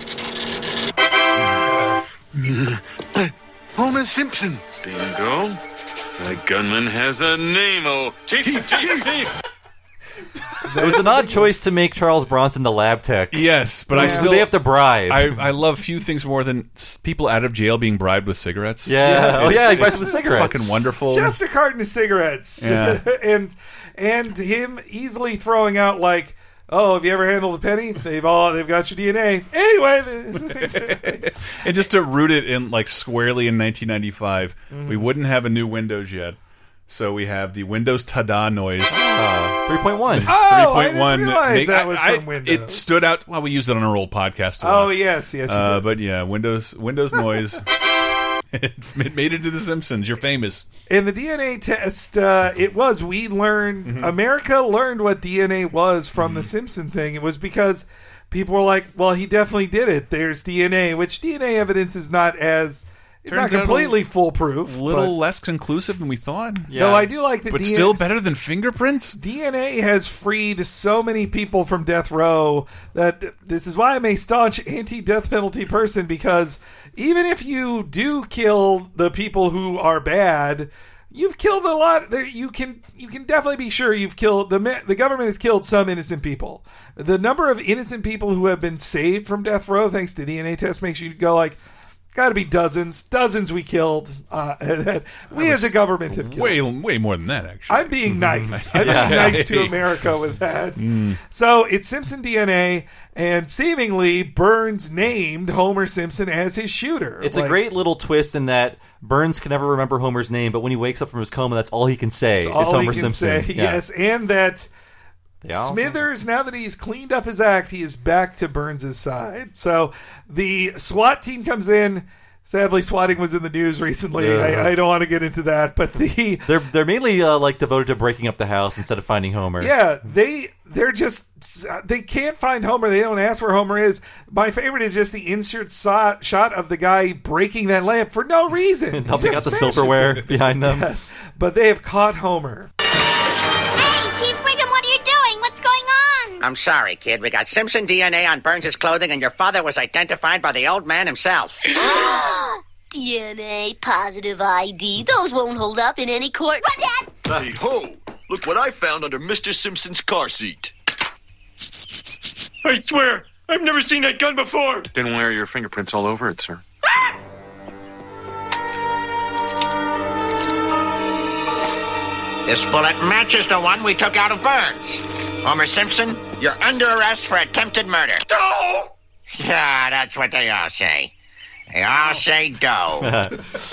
Homer Simpson. Bingo. The gunman has a name, oh. Chief, Chief, Chief, Chief. It was an odd choice to make Charles Bronson the lab tech. Yes, but I Who still they have to bribe. I, I love few things more than s- people out of jail being bribed with cigarettes. Yeah. Oh, It's- yeah, he bribes it's with cigarettes. Fucking wonderful. Just a carton of cigarettes, Yeah. and and him easily throwing out like, "Oh, have you ever handled a penny? They've all they've got your D N A anyway." And just to root it in like squarely in nineteen ninety-five, Mhm. we wouldn't have a new Windows yet. So we have the Windows ta-da noise. Uh, three point one. Oh, I didn't one. realize that was I- from Windows. It stood out. Well, we used it on our old podcast. A lot. Oh, yes, yes, you Uh, did. but yeah, Windows Windows noise. it, it made it to The Simpsons. You're famous. In the D N A test, uh, it was we learned Mm-hmm. America learned what D N A was from the Simpson thing. It was because people were like, "Well, he definitely did it. There's D N A," which D N A evidence is not as it's Turns not out a completely foolproof. A little but- less conclusive than we thought. Though I do like that, but D N A still better than fingerprints. D N A has freed so many people from death row that this is why I'm a staunch anti-death penalty person, because even if you do kill the people who are bad, you've killed a lot. There, you can you can definitely be sure you've killed the ma- the government has killed some innocent people. The number of innocent people who have been saved from death row thanks to D N A tests makes you go like, got to be dozens, dozens we killed. Uh, we as a government have killed. Way way more than that, actually. I'm being nice. I'm Yeah. being nice to America with that. Mm. So it's Simpson D N A, and seemingly Burns named Homer Simpson as his shooter. It's Like, a great little twist in that Burns can never remember Homer's name, but when he wakes up from his coma, that's all he can say it's is all Homer he can Simpson. say. Yeah. Yes, and that They all- Smithers, now that he's cleaned up his act, he is back to Burns' side. So the SWAT team comes in. Sadly, swatting was in the news recently. Yeah. I, I don't want to get into that, but the They're they're mainly uh, like devoted to breaking up the house instead of finding Homer. yeah, they they're just they can't find Homer. They don't ask where Homer is. My favorite is just the insert shot shot of the guy breaking that lamp for no reason. Helping Just out the smashes silverware it. behind them. Yes, but they have caught Homer. Hey, Chief Wiggum, what are you doing? What's going on? I'm sorry, kid. We got Simpson D N A on Burns' clothing, and your father was identified by the old man himself. D N A, positive I D. Those won't hold up in any court. What, Dad? Hey ho! Look what I found under Mister Simpson's car seat. I swear, I've never seen that gun before. Didn't wear your fingerprints all over it, sir. This bullet matches the one we took out of Burns. Homer Simpson, you're under arrest for attempted murder. Oh! Yeah, that's what they all say. They all say dough.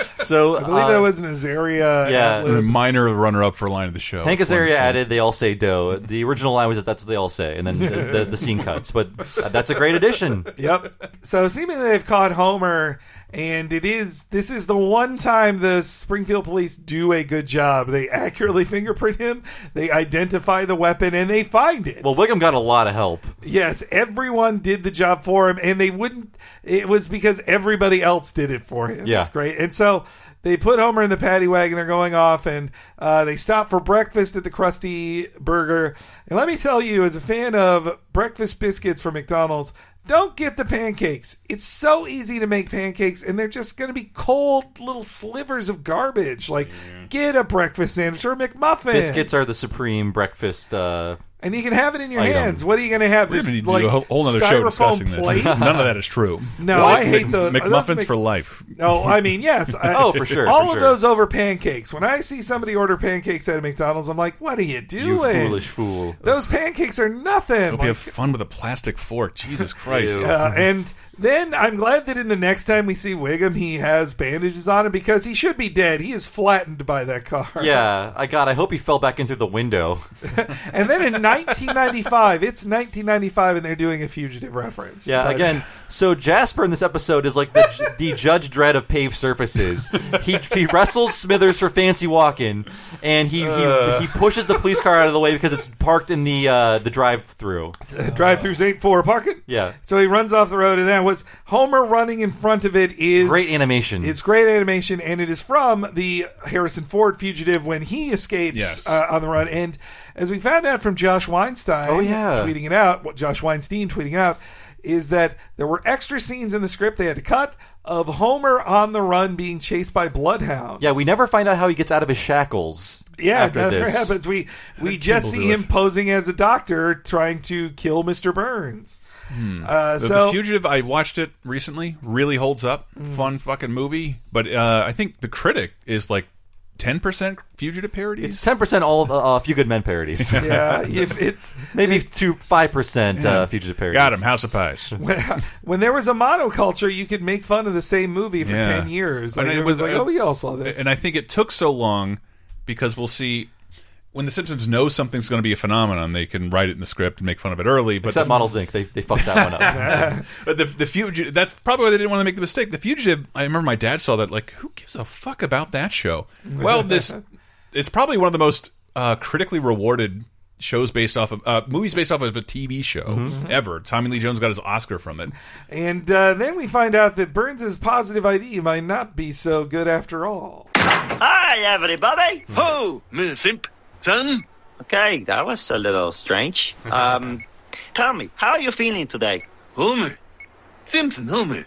So I believe uh, that was an Azaria. yeah. ad-lib. A minor runner-up for line of the show. Hank Azaria Wonderful. added, "They all say dough." The original line was that that's what they all say, and then the, the, the scene cuts. But that's a great addition. Yep. So seemingly they've caught Homer, and it is this is the one time the Springfield police do a good job. They accurately fingerprint him, they identify the weapon, and they find it. Well, Wiggum got a lot of help. Yes, everyone did the job for him, and they wouldn't. It was because everybody else did it for him. Yeah. That's great. And so they put Homer in the paddy wagon. They're going off, and uh, they stop for breakfast at the Krusty Burger. And let me tell you, as a fan of breakfast biscuits from McDonald's, don't get the pancakes. It's so easy to make pancakes, and they're just going to be cold little slivers of garbage. Like, get a breakfast sandwich or a McMuffin. Biscuits are the supreme breakfast. Uh, And you can have it in your item. hands. What are you going to have? We're This going to need to like do a whole, whole other show styrofoam discussing this. plate? None of that is true. No, What? I hate the McMuffins those Mc- for life. Oh, I mean, yes. I, Oh, for sure, All for of sure. those over pancakes. When I see somebody order pancakes at a McDonald's, I'm like, what are you doing? you foolish fool. Those pancakes are nothing. Hope you have fun with a plastic fork. Jesus Christ. Uh, and then I'm glad that in the next time we see Wiggum, he has bandages on him because he should be dead. He is flattened by that car. Yeah, I God, I hope he fell back in through the window. And then in nineteen ninety-five, it's nineteen ninety-five, and they're doing a Fugitive reference. Yeah, But- again, so Jasper in this episode is like the, the Judge Dredd of paved surfaces. He he wrestles Smithers for fancy walking, and he, Uh. he he pushes the police car out of the way because it's parked in the uh, the drive-through. drive-throughs ain't for parking. Yeah, So he runs off the road, and then what's Homer running in front of it is great animation. It's great animation, and it is from the Harrison Ford Fugitive when he escapes Yes. uh, on the run. And as we found out from Josh Weinstein, Oh, yeah. tweeting it out, what Josh Weinstein tweeting it out, is that there were extra scenes in the script they had to cut of Homer on the run being chased by bloodhounds. Yeah, we never find out how he gets out of his shackles. Yeah, after that never this. happens. We we Had just people see do him it. posing as a doctor trying to kill Mister Burns. Uh, The, so the Fugitive, I watched it recently. Really holds up. Mm. Fun fucking movie. But uh, I think the critic is like ten percent Fugitive parodies. It's ten percent all uh, a few good men parodies. yeah, if it's maybe two five percent Yeah. uh, fugitive parodies. Got him. House of Pies. when, when there was a monoculture, you could make fun of the same movie for Yeah. ten years. Like, And it was like, oh, we all saw this. And I think it took so long because we'll see when the Simpsons know something's going to be a phenomenon, they can write it in the script and make fun of it early. But Except the, Models Incorporated. They they fucked that one up. But the the Fugitive, that's probably why they didn't want to make the mistake. The Fugitive, I remember my dad saw that. Like, who gives a fuck about that show? Well, this it's probably one of the most uh, critically rewarded shows based off of uh, movies based off of a T V show Mhm. ever. Tommy Lee Jones got his Oscar from it. And uh, then we find out that Burns' positive I D might not be so good after all. Hi, everybody. Ho, Miss Simp, son. Okay, that was a little strange. Um, tell me, how are you feeling today? Homer. Simpson, Homer.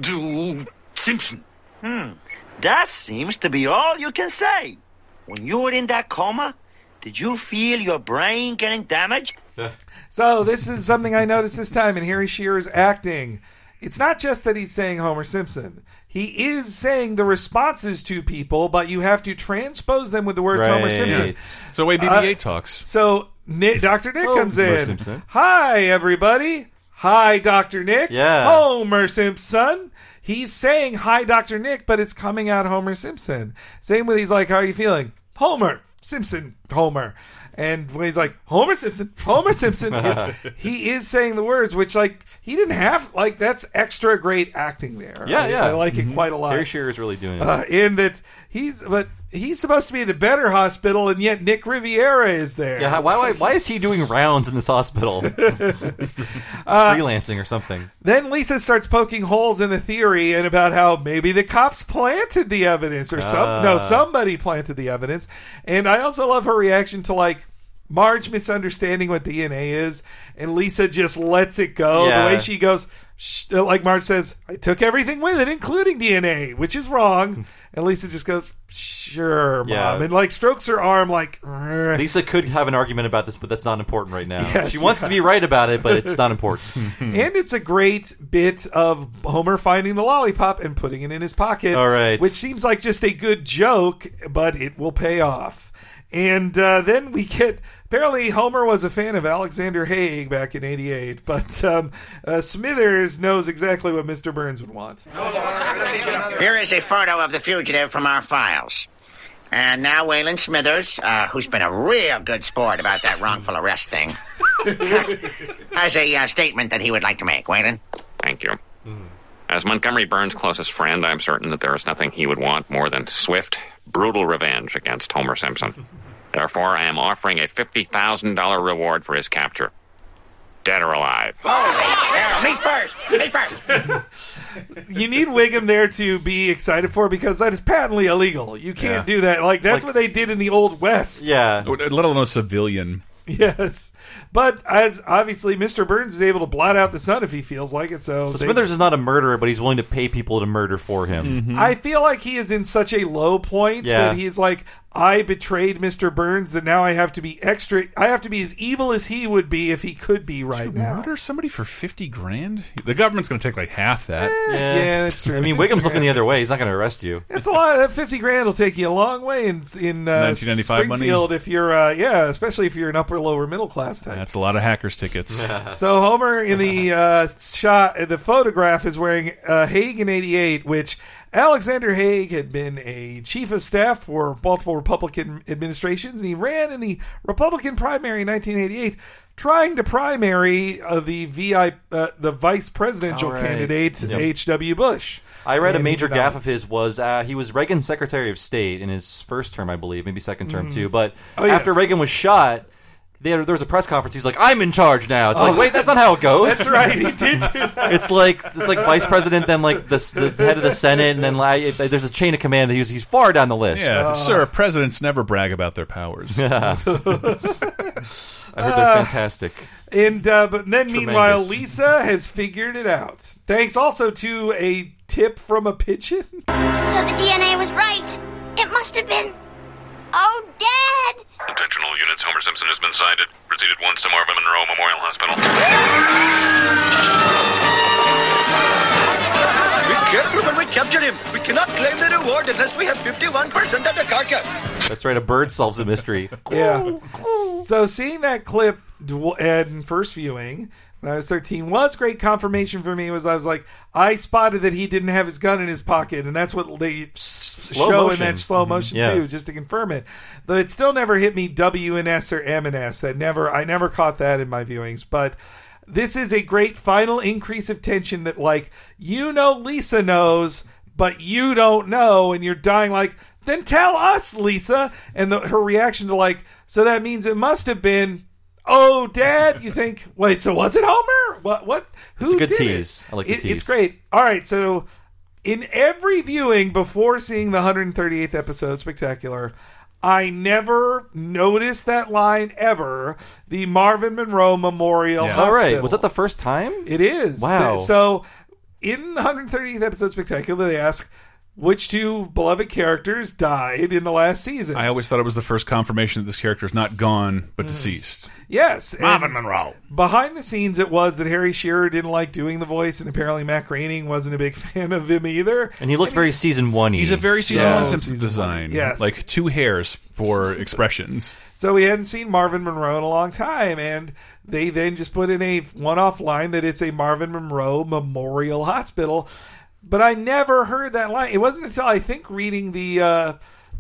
Do Simpson. Hmm, that seems to be all you can say. When you were in that coma, did you feel your brain getting damaged? So this is something I noticed this time in Harry Shearer's acting. It's not just that he's saying Homer Simpson. He is saying the responses to people, but you have to transpose them with the words Homer Right. Simpson. It's the way B B eight Uh, talks. So Nick, Doctor Nick Oh, comes Homer in. Simpson. Hi, everybody. Hi, Doctor Nick. Yeah. Homer Simpson. He's saying hi, Doctor Nick, but it's coming out Homer Simpson. Same with he's like, how are you feeling? Homer Simpson. Homer. And when he's like, Homer Simpson, Homer Simpson, it's, he is saying the words, which, like, he didn't have, like, that's extra great acting there. Yeah, I, yeah. I like mm-hmm. it quite a lot. Harry Shearer is really doing it. Uh, in that he's, but he's supposed to be the better hospital, and yet Nick Riviera is there. Yeah, why, why, why is he doing rounds in this hospital? uh, freelancing or something. Then Lisa starts poking holes in the theory and about how maybe the cops planted the evidence, or some Uh. no, somebody planted the evidence. And I also love her reaction to, like, Marge misunderstanding what D N A is, and Lisa just lets it go. Yeah. The way she goes, sh- like Marge says, I took everything with it, including D N A, which is wrong. And Lisa just goes, sure, Mom. Yeah. And, like, strokes her arm like... "Rrr." Lisa could have an argument about this, but that's not important right now. Yes, she wants yeah. to be right about it, but it's not important. And it's a great bit of Homer finding the lollipop and putting it in his pocket. All right. Which seems like just a good joke, but it will pay off. And uh, then we get... Apparently, Homer was a fan of Alexander Haig back in eighty-eight, but um, uh, Smithers knows exactly what Mister Burns would want. Here is a photo of the fugitive from our files. And now Waylon Smithers, uh, who's been a real good sport about that wrongful arrest thing, has a uh, statement that he would like to make. Waylon? Thank you. As Montgomery Burns' closest friend, I'm certain that there is nothing he would want more than swift, brutal revenge against Homer Simpson. Therefore, I am offering a fifty thousand dollars reward for his capture. Dead or alive. Holy cow, me first! Me first! You need Wiggum there to be excited for, because that is patently illegal. You can't Yeah. do that. Like, that's Like- what they did in the Old West. Yeah. Let alone a civilian. Yes. But as obviously Mister Burns is able to blot out the sun if he feels like it, so... So they- Smithers is not a murderer, but he's willing to pay people to murder for him. I feel like he is in such a low point Yeah. that he's like, I betrayed Mister Burns, that now I have to be extra... I have to be as evil as he would be if he could be right now. Murder somebody for fifty grand? The government's going to take like half that. Yeah. Yeah, that's true. I mean, Wiggum's looking the other way. He's not going to arrest you. It's a lot. That fifty grand will take you a long way in in uh, nineteen ninety-five money? Springfield if you're, uh, yeah, especially if you're an upper lower middle class type. That's a lot of hackers tickets. So Homer in the uh, shot, the photograph is wearing uh, Haig in eighty-eight, which Alexander Haig had been a chief of staff for multiple Republican administrations, and he ran in the Republican primary in nineteen eighty-eight, trying to primary uh, the VI, uh, the vice presidential All right. candidate Yep. H W Bush. I read a And he major did not. gaffe of his was uh, he was Reagan's Secretary of State in his first term, I believe, maybe second term Mhm. too. But Oh, yes. after Reagan was shot, there, there was a press conference. He's like, "I'm in charge now." It's like, Oh. wait, that's not how it goes. That's right, he did do that. It's like it's like vice president, then like the, the head of the Senate, and then like, it- there's a chain of command that he's he's far down the list. Yeah, sir, presidents never brag about their powers. Yeah. I heard they're Uh, fantastic. And uh, but then, meanwhile, Tremendous. Lisa has figured it out. Thanks also to a tip from a pigeon. So the D N A was right. It must have been... Oh, Dad! Attention all units, Homer Simpson has been sighted. Proceeded once to Marvin Monroe Memorial Hospital. Be careful when we capture him. We cannot claim the reward unless we have fifty-one percent of the carcass. That's right. A bird solves the mystery. Yeah. So seeing that clip dw- in first viewing when I was thirteen was great confirmation for me. Was I was like, I spotted that he didn't have his gun in his pocket, and that's what they s- Slow show motion. in that slow motion Yeah. too, just to confirm it. Though it still never hit me W and S or M and S. That never, I never caught that in my viewings, but. This is a great final increase of tension that, like, you know Lisa knows, but you don't know, and you're dying like, then tell us, Lisa. And the, her reaction to, like, so that means it must have been, oh, Dad. You think, wait, so was it Homer? What? What? Who It's a good did tease. It? I like the It- tease. It's great. All right, so in every viewing before seeing the one hundred thirty-eighth episode, Spectacular, I never noticed that line ever. The Marvin Monroe Memorial All Hospital. right. Was that the first time? It is. Wow. So in the one hundred thirtieth episode Spectacular, they ask which two beloved characters died in the last season. I always thought it was the first confirmation that this character is not gone, but deceased. Yes. Marvin and Monroe. Behind the scenes, it was that Harry Shearer didn't like doing the voice, and apparently Matt Groening wasn't a big fan of him either. And he looked very season one-y. He's a very season So- one Simpsons season design. one. Yes. Like two hairs for expressions. So we hadn't seen Marvin Monroe in a long time, and they then just put in a one-off line that it's a Marvin Monroe Memorial Hospital. But I never heard that line. It wasn't until I think reading the uh,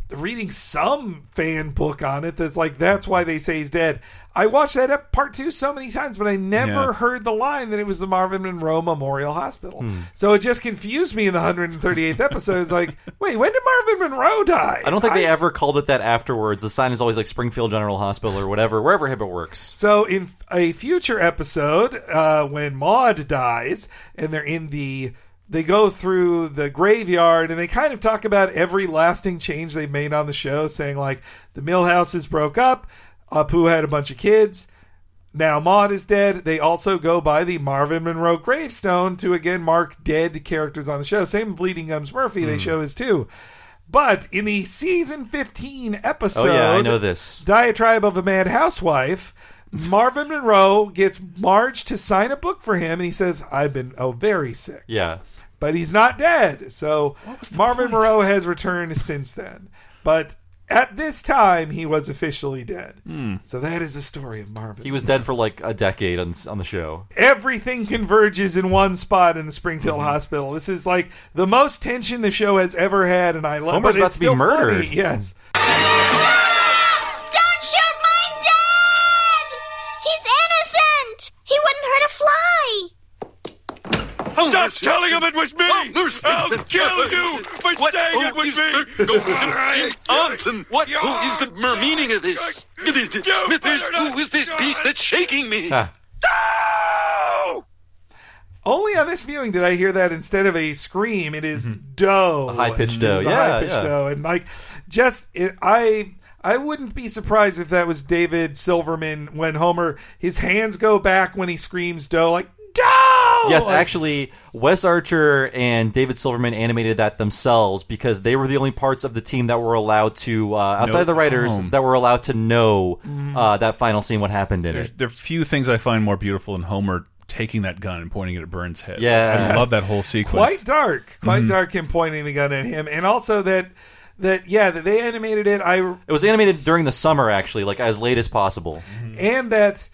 reading some fan book on it that's like, that's why they say he's dead. I watched that up part two so many times, but I never Yeah. heard the line that it was the Marvin Monroe Memorial Hospital. Hmm. So it just confused me in the one hundred thirty-eighth episode. It's like, wait, when did Marvin Monroe die? I don't think they ever called it that afterwards. The sign is always like Springfield General Hospital or whatever, wherever Hibbert works. So in a future episode, uh, when Maude dies, and they're in the, they go through the graveyard, and they kind of talk about every lasting change they've made on the show, saying like the Millhouses broke up, Apu had a bunch of kids, now Maude is dead. They also go by the Marvin Monroe gravestone to again mark dead characters on the show. Same with Bleeding Gums Murphy, they Mm. show his too. But in the season fifteen episode, Oh, yeah, I know this. Diatribe of a Mad Housewife, Marvin Monroe gets Marge to sign a book for him, and he says, I've been oh very sick. Yeah. But he's not dead. So Marvin Monroe has returned since then. But at this time, he was officially dead. Hmm. So that is the story of Marvin. He was dead for like a decade on, on the show. Everything converges in one spot in the Springfield Mm-hmm. Hospital. This is like the most tension the show has ever had, and I love Homer's it. about It's to be still murdered. funny. Yes. Don't shoot my dad! He's innocent! He wouldn't hurt a fly! Stop telling him it was me! I'll kill you for saying it was me! Anson, what who is the mer meaning of this? Smithers, who is this beast that's shaking me? Only on this viewing did I hear that instead of a scream, it is doe. A high-pitched It doe, is a yeah, high-pitched yeah. doe. And like, just, it, I... I wouldn't be surprised if that was David Silverman when Homer, his hands go back when he screams doe, like, doe! Yes, Like, actually, Wes Archer and David Silverman animated that themselves because they were the only parts of the team that were allowed to, uh, outside Nope. of the writers, Oh. that were allowed to know Mm-hmm. uh, that final scene, what happened in There's, it. there are few things I find more beautiful than Homer taking that gun and pointing it at Burns' head. Yeah. I love that whole sequence. Quite dark. Quite Mhm. dark him pointing the gun at him. And also that, that yeah, that they animated it. I It was animated during the summer, actually, like as late as possible. And that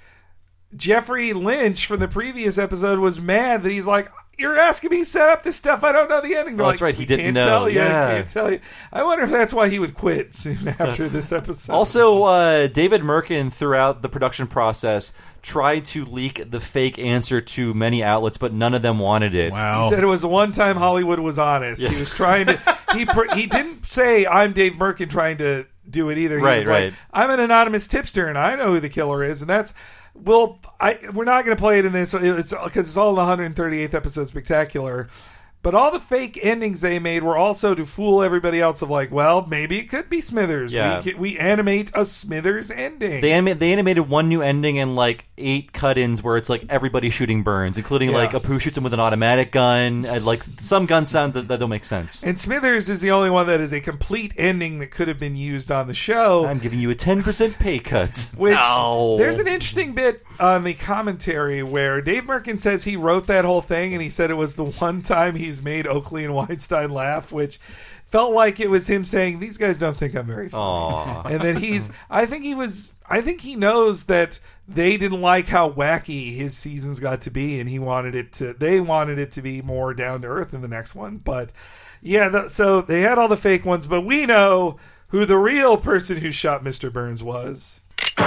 Jeffrey Lynch from the previous episode was mad that he's like, you're asking me to set up this stuff. I don't know the ending. They're Oh, that's like, right, he "We didn't can't know." Tell you. Yeah. I can't tell you. I wonder if that's why he would quit soon after this episode. Also, uh, David Merkin, throughout the production process, tried to leak the fake answer to many outlets, but none of them wanted it. He said it was the one time Hollywood was honest. Yes. He was trying to. He pr- he didn't say I'm Dave Merkin trying to do it either. He Right, was right. like, I'm an anonymous tipster and I know who the killer is, and that's. Well, I we're not going to play it in this it's because it's all in the one hundred thirty-eighth episode spectacular. But all the fake endings they made were also to fool everybody else of like, well, maybe it could be Smithers. Yeah. We, we animate a Smithers ending. They, anima- they animated one new ending and like eight cut-ins where it's like everybody shooting Burns, including Yeah. like Apu shoots him with an automatic gun, and like some gun sounds that, that don't make sense. And Smithers is the only one that is a complete ending that could have been used on the show. I'm giving you a ten percent pay cut. Which No. there's an interesting bit on the commentary where Dave Merkin says he wrote that whole thing and he said it was the one time he's made Oakley and Weinstein laugh, which felt like it was him saying, these guys don't think I'm very funny. Aw. And then he's I think he was I think he knows that they didn't like how wacky his seasons got to be, and he wanted it to they wanted it to be more down to earth in the next one. But yeah, the, so they had all the fake ones, but we know who the real person who shot Mister Burns was.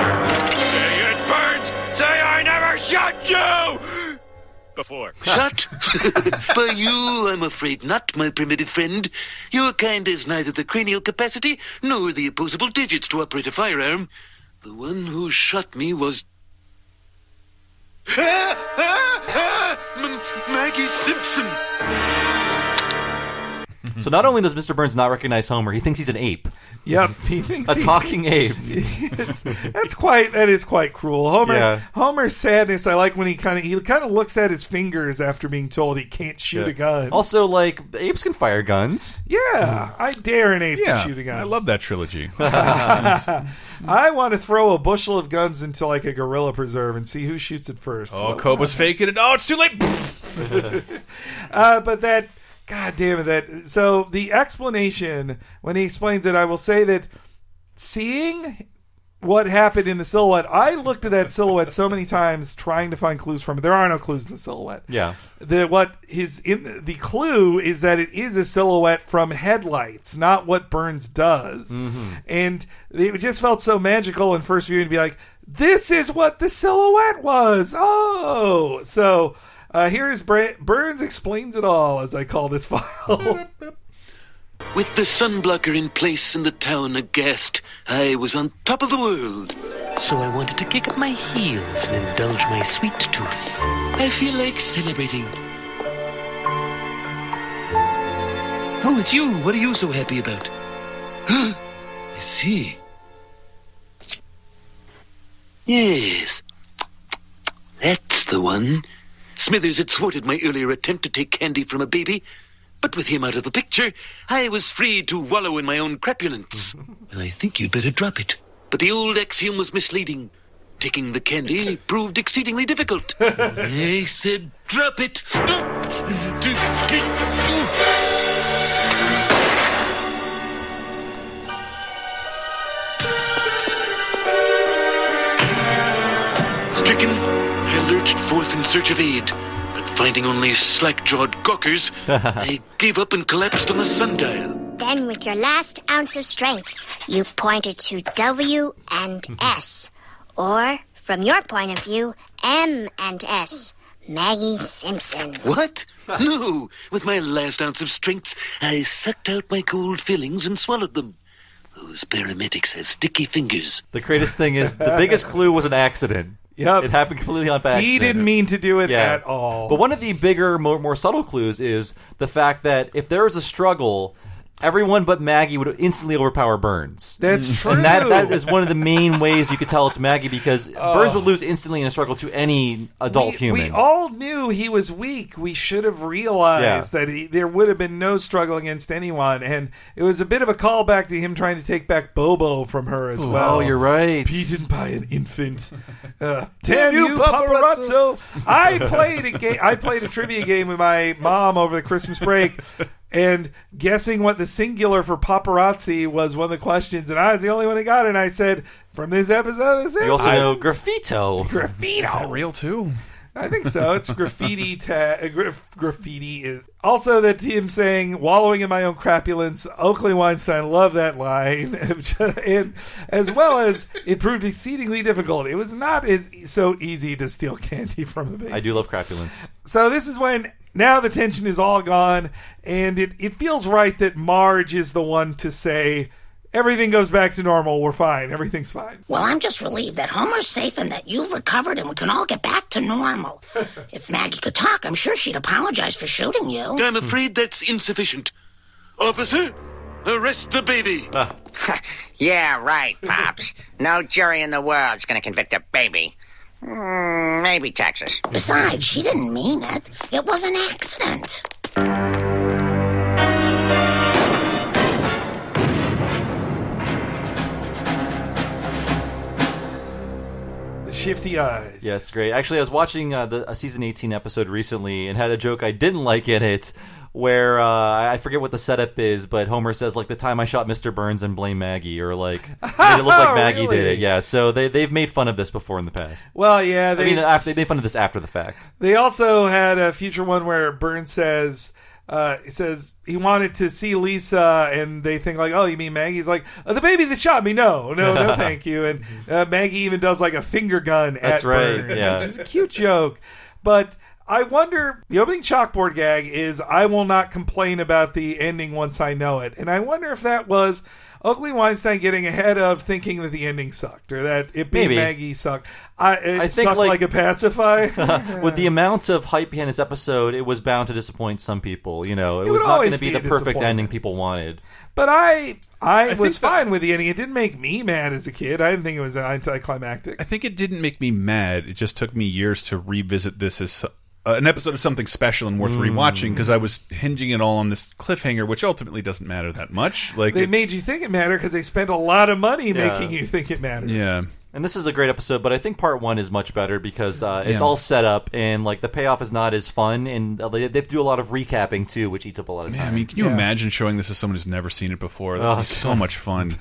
Say it, Burns! Say I never shot you! Before. Shot? By you, I'm afraid not, my primitive friend. Your kind has neither the cranial capacity nor the opposable digits to operate a firearm. The one who shot me was... M- Maggie Simpson. So not only does Mister Burns not recognize Homer, he thinks he's an ape. Yep, he thinks a he- talking ape. It's, that's quite that is quite cruel. Homer Yeah. Homer's sadness. I like when he kind of he kind of looks at his fingers after being told he can't shoot Yeah. a gun. Also, like apes can fire guns. Yeah, I dare an ape Yeah, to shoot a gun. I love that trilogy. I want to throw a bushel of guns into like a gorilla preserve and see who shoots it first. Oh, Well, Koba's faking it. Oh, it's too late. uh, but that, God damn it, that. So the explanation when he explains it, I will say that seeing what happened in the silhouette. I looked at that silhouette so many times trying to find clues from it. There are no clues in the silhouette. Yeah. The what his in the clue is that it is a silhouette from headlights, not what Burns does. Mm-hmm. And it just felt so magical in first viewing to be like, this is what the silhouette was. Oh, so uh, here's Bra- Burns explains it all, as I call this file. With the sunblocker in place and the town aghast, I was on top of the world. So I wanted to kick up my heels and indulge my sweet tooth. I feel like celebrating. Oh, it's you. What are you so happy about? I see. Yes. That's the one. Smithers had thwarted my earlier attempt to take candy from a baby. But with him out of the picture, I was free to wallow in my own crapulence. I think you'd better drop it. But the old axiom was misleading. Taking the candy proved exceedingly difficult. I said, drop it. Stricken, I lurched forth in search of aid. Finding only slack-jawed gawkers, I gave up and collapsed on the sundial. Then, with your last ounce of strength, you pointed to W and S. Or, from your point of view, M and S. Maggie Simpson. What? No. With my last ounce of strength, I sucked out my cold fillings and swallowed them. Those paramedics have sticky fingers. The greatest thing is the biggest clue was an accident. Yep. It happened completely on accident. He didn't mean to do it Yeah. at all. But one of the bigger, more, more subtle clues is the fact that if there was a struggle, everyone but Maggie would instantly overpower Burns. That's true. And that, that is one of the main ways you could tell it's Maggie, because Oh. Burns would lose instantly in a struggle to any adult we, human. We all knew he was weak. We should have realized Yeah. that he, there would have been no struggle against anyone. And it was a bit of a callback to him trying to take back Bobo from her as Ooh. well. Oh, you're right. Beaten by an infant. Uh, Damn Damn you, you, paparazzo. paparazzo! I played a game. I played a trivia game with my mom over the Christmas break. And guessing what the singular for paparazzi was one of the questions, and I was the only one that got it. And I said, from this episode, this You also I- know graffito. Graffito. Is that real too? I think so. It's graffiti. Ta- uh, gra- graffiti is also that him saying "wallowing in my own crapulence." Oakley Weinstein loved that line, and as well as it proved exceedingly difficult. It was not as so easy to steal candy from the baby. I do love crapulence. So this is when now the tension is all gone, and it, it feels right that Marge is the one to say, everything goes back to normal, we're fine, everything's fine. Well, I'm just relieved that Homer's safe and that you've recovered and we can all get back to normal. If Maggie could talk, I'm sure she'd apologize for shooting you. I'm afraid that's insufficient. Officer, arrest the baby. Yeah, right, Pops. No jury in the world's gonna convict a baby. Mm, maybe Texas. Besides, she didn't mean it. It was an accident. The shifty eyes. Yeah, it's great. Actually, I was watching uh, the a season eighteen episode recently and had a joke I didn't like in it, where uh, I forget what the setup is, but Homer says like the time I shot Mister Burns and blame Maggie, or like made it look like Maggie Really? did it. Yeah, so they they've made fun of this before in the past. Well, yeah, they I mean, after, they made fun of this after the fact. They also had a future one where Burns says, uh, he says he wanted to see Lisa, and they think like, oh, you mean Maggie? He's like, oh, the baby that shot me. No, no, no, thank you. And uh, Maggie even does like a finger gun That's at right, Burns, yeah. which is a cute joke. But I wonder, the opening chalkboard gag is, I will not complain about the ending once I know it. And I wonder if that was Oakley Weinstein getting ahead of thinking that the ending sucked, or that it being Maybe. Maggie sucked. I, it I think sucked like, like, a pacifier. With the amount of hype behind this episode, it was bound to disappoint some people. You know, it, It was would not going always to be be the a perfect disappointment. ending people wanted. But I, I, I was think that- fine with the ending. It didn't make me mad as a kid. I didn't think it was anticlimactic. I think it didn't make me mad. It just took me years to revisit this as so- uh, an episode of something special and worth Mm. rewatching, because I was hinging it all on this cliffhanger, which ultimately doesn't matter that much. Like, They it- made you think it mattered because they spent a lot of money Yeah. making you think it mattered. yeah. And this is a great episode, but I think part one is much better because uh, it's Yeah. all set up and like the payoff is not as fun, and they, they have to do a lot of recapping too, which eats up a lot of time. Yeah, I mean, can you Yeah. imagine showing this to someone who's never seen it before? That would Oh, be so God. much fun.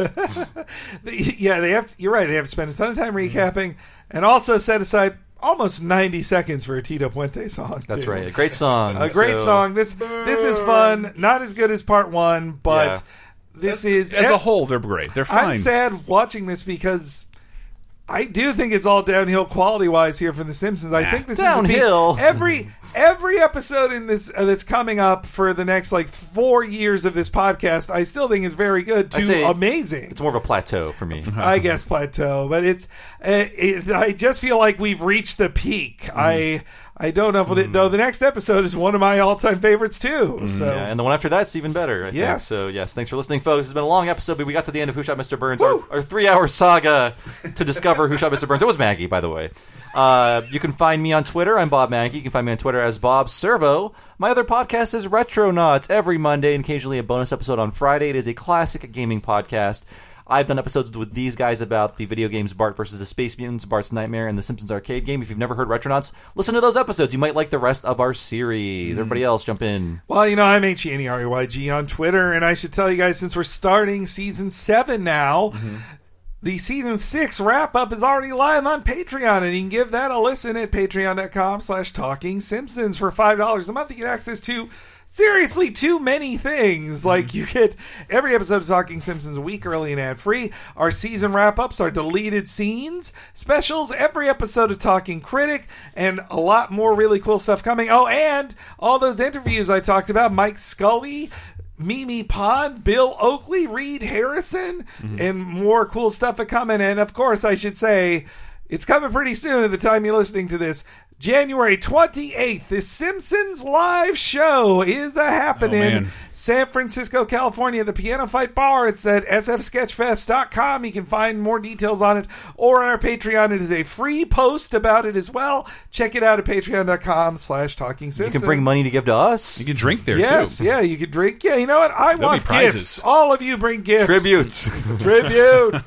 Yeah, they have. You're right. They have to spend a ton of time recapping, and also set aside almost ninety seconds for a Tito Puente song. That's too. right. A great song. A great So- song. This this is fun. Not as good as part one, but Yeah. this is As a whole, they're great. They're fine. I'm sad watching this because I do think it's all downhill quality wise here from The Simpsons. I think this Downhill. is a peak. every every episode in this uh, that's coming up for the next like four years of this podcast. I still think is very good I'd to say amazing. It's more of a plateau for me. I guess plateau, but it's. Uh, it, I just feel like we've reached the peak. Mm. I I don't know if it, though. The next episode is one of my all time favorites too. So Yeah, and the one after that's even better. I Yes. Think. So yes, thanks for listening, folks. It's been a long episode, but we got to the end of Who Shot Mister Burns, our, our three-hour saga to discover Who Shot Mister Burns. It was Maggie, by the way. Uh, you can find me on Twitter. I'm Bob Mackey. You can find me on Twitter as Bob Servo. My other podcast is Retronauts every Monday and occasionally a bonus episode on Friday. It is a classic gaming podcast. I've done episodes with these guys about the video games Bart versus the Space Mutants, Bart's Nightmare, and the Simpsons arcade game. If you've never heard Retronauts, listen to those episodes. You might like the rest of our series. Everybody else, jump in. Well, you know, I'm H E N E R E Y G on Twitter, and I should tell you guys, since we're starting season seven now, Mm-hmm. the season six wrap-up is already live on Patreon, and you can give that a listen at patreon.com slash talking Simpsons for five dollars a month. You get access to seriously too many things. Like, you get every episode of Talking Simpsons a week early and ad-free. Our season wrap-ups, our deleted scenes, specials, every episode of Talking Critic, and a lot more really cool stuff coming. Oh, and all those interviews I talked about, Mike Scully, Mimi Pond, Bill Oakley, Reed Harrison, and more cool stuff are coming. And, of course, I should say, it's coming pretty soon at the time you're listening to this. January twenty-eighth, the Simpsons live show is a happening. Oh, in man. San Francisco, California, the Piano Fight Bar. It's at s f sketch fest dot com. You can find more details on it, or on our Patreon. It is a free post about it as well. Check it out at patreon.com slash talking Simpsons. You can bring money to give to us. You can drink there, Yes, too. yeah, you can drink. Yeah, you know what? I There'll want be prizes. gifts. All of you bring gifts. Tributes. Tribute.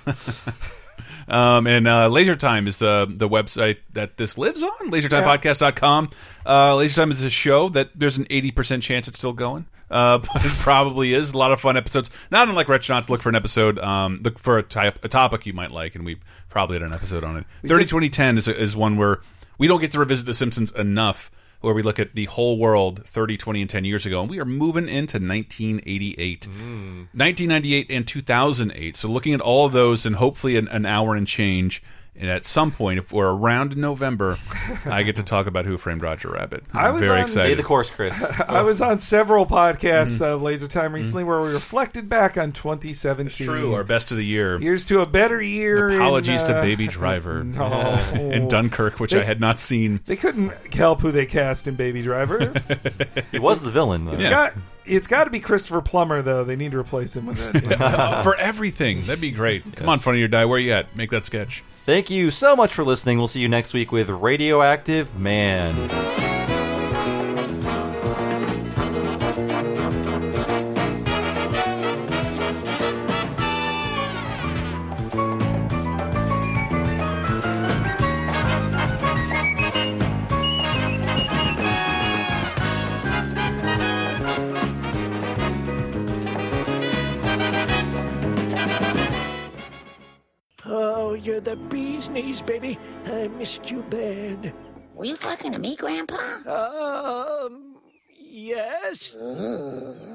Um, and uh, Laser Time is the the website that this lives on, laser time podcast dot com. Uh, Laser Time is a show that there's an eighty percent chance it's still going. Uh, but it probably is. A lot of fun episodes. Not unlike Retronauts, look for an episode, um, look for a, type, a topic you might like, and we probably had an episode on it. thirty twenty ten is, is one where we don't get to revisit The Simpsons enough, where we look at the whole world thirty, twenty, and ten years ago, and we are moving into nineteen eighty-eight. nineteen ninety-eight and two thousand eight. So looking at all of those and hopefully an, an hour and change, and at some point, if we're around in November, I get to talk about Who Framed Roger Rabbit. I I'm was very on- excited. Stay the course, Chris. I was on several podcasts Mhm. of Laser Time recently where we reflected back on twenty seventeen. True, our best of the year. Here's to a better year. Apologies in, to uh, Baby Driver No. and Dunkirk, which They- I had not seen. They couldn't help who they cast in Baby Driver. He was the villain, though. It's Yeah. got it's got to be Christopher Plummer, though. They need to replace him with that. For everything. That'd be great. Come on, Funny or Die, where you at? Make that sketch. Thank you so much for listening. We'll see you next week with Radioactive Man. Oh, you're the bee's knees, baby. I missed you bad. Were you talking to me, Grandpa? Um, yes. Uh.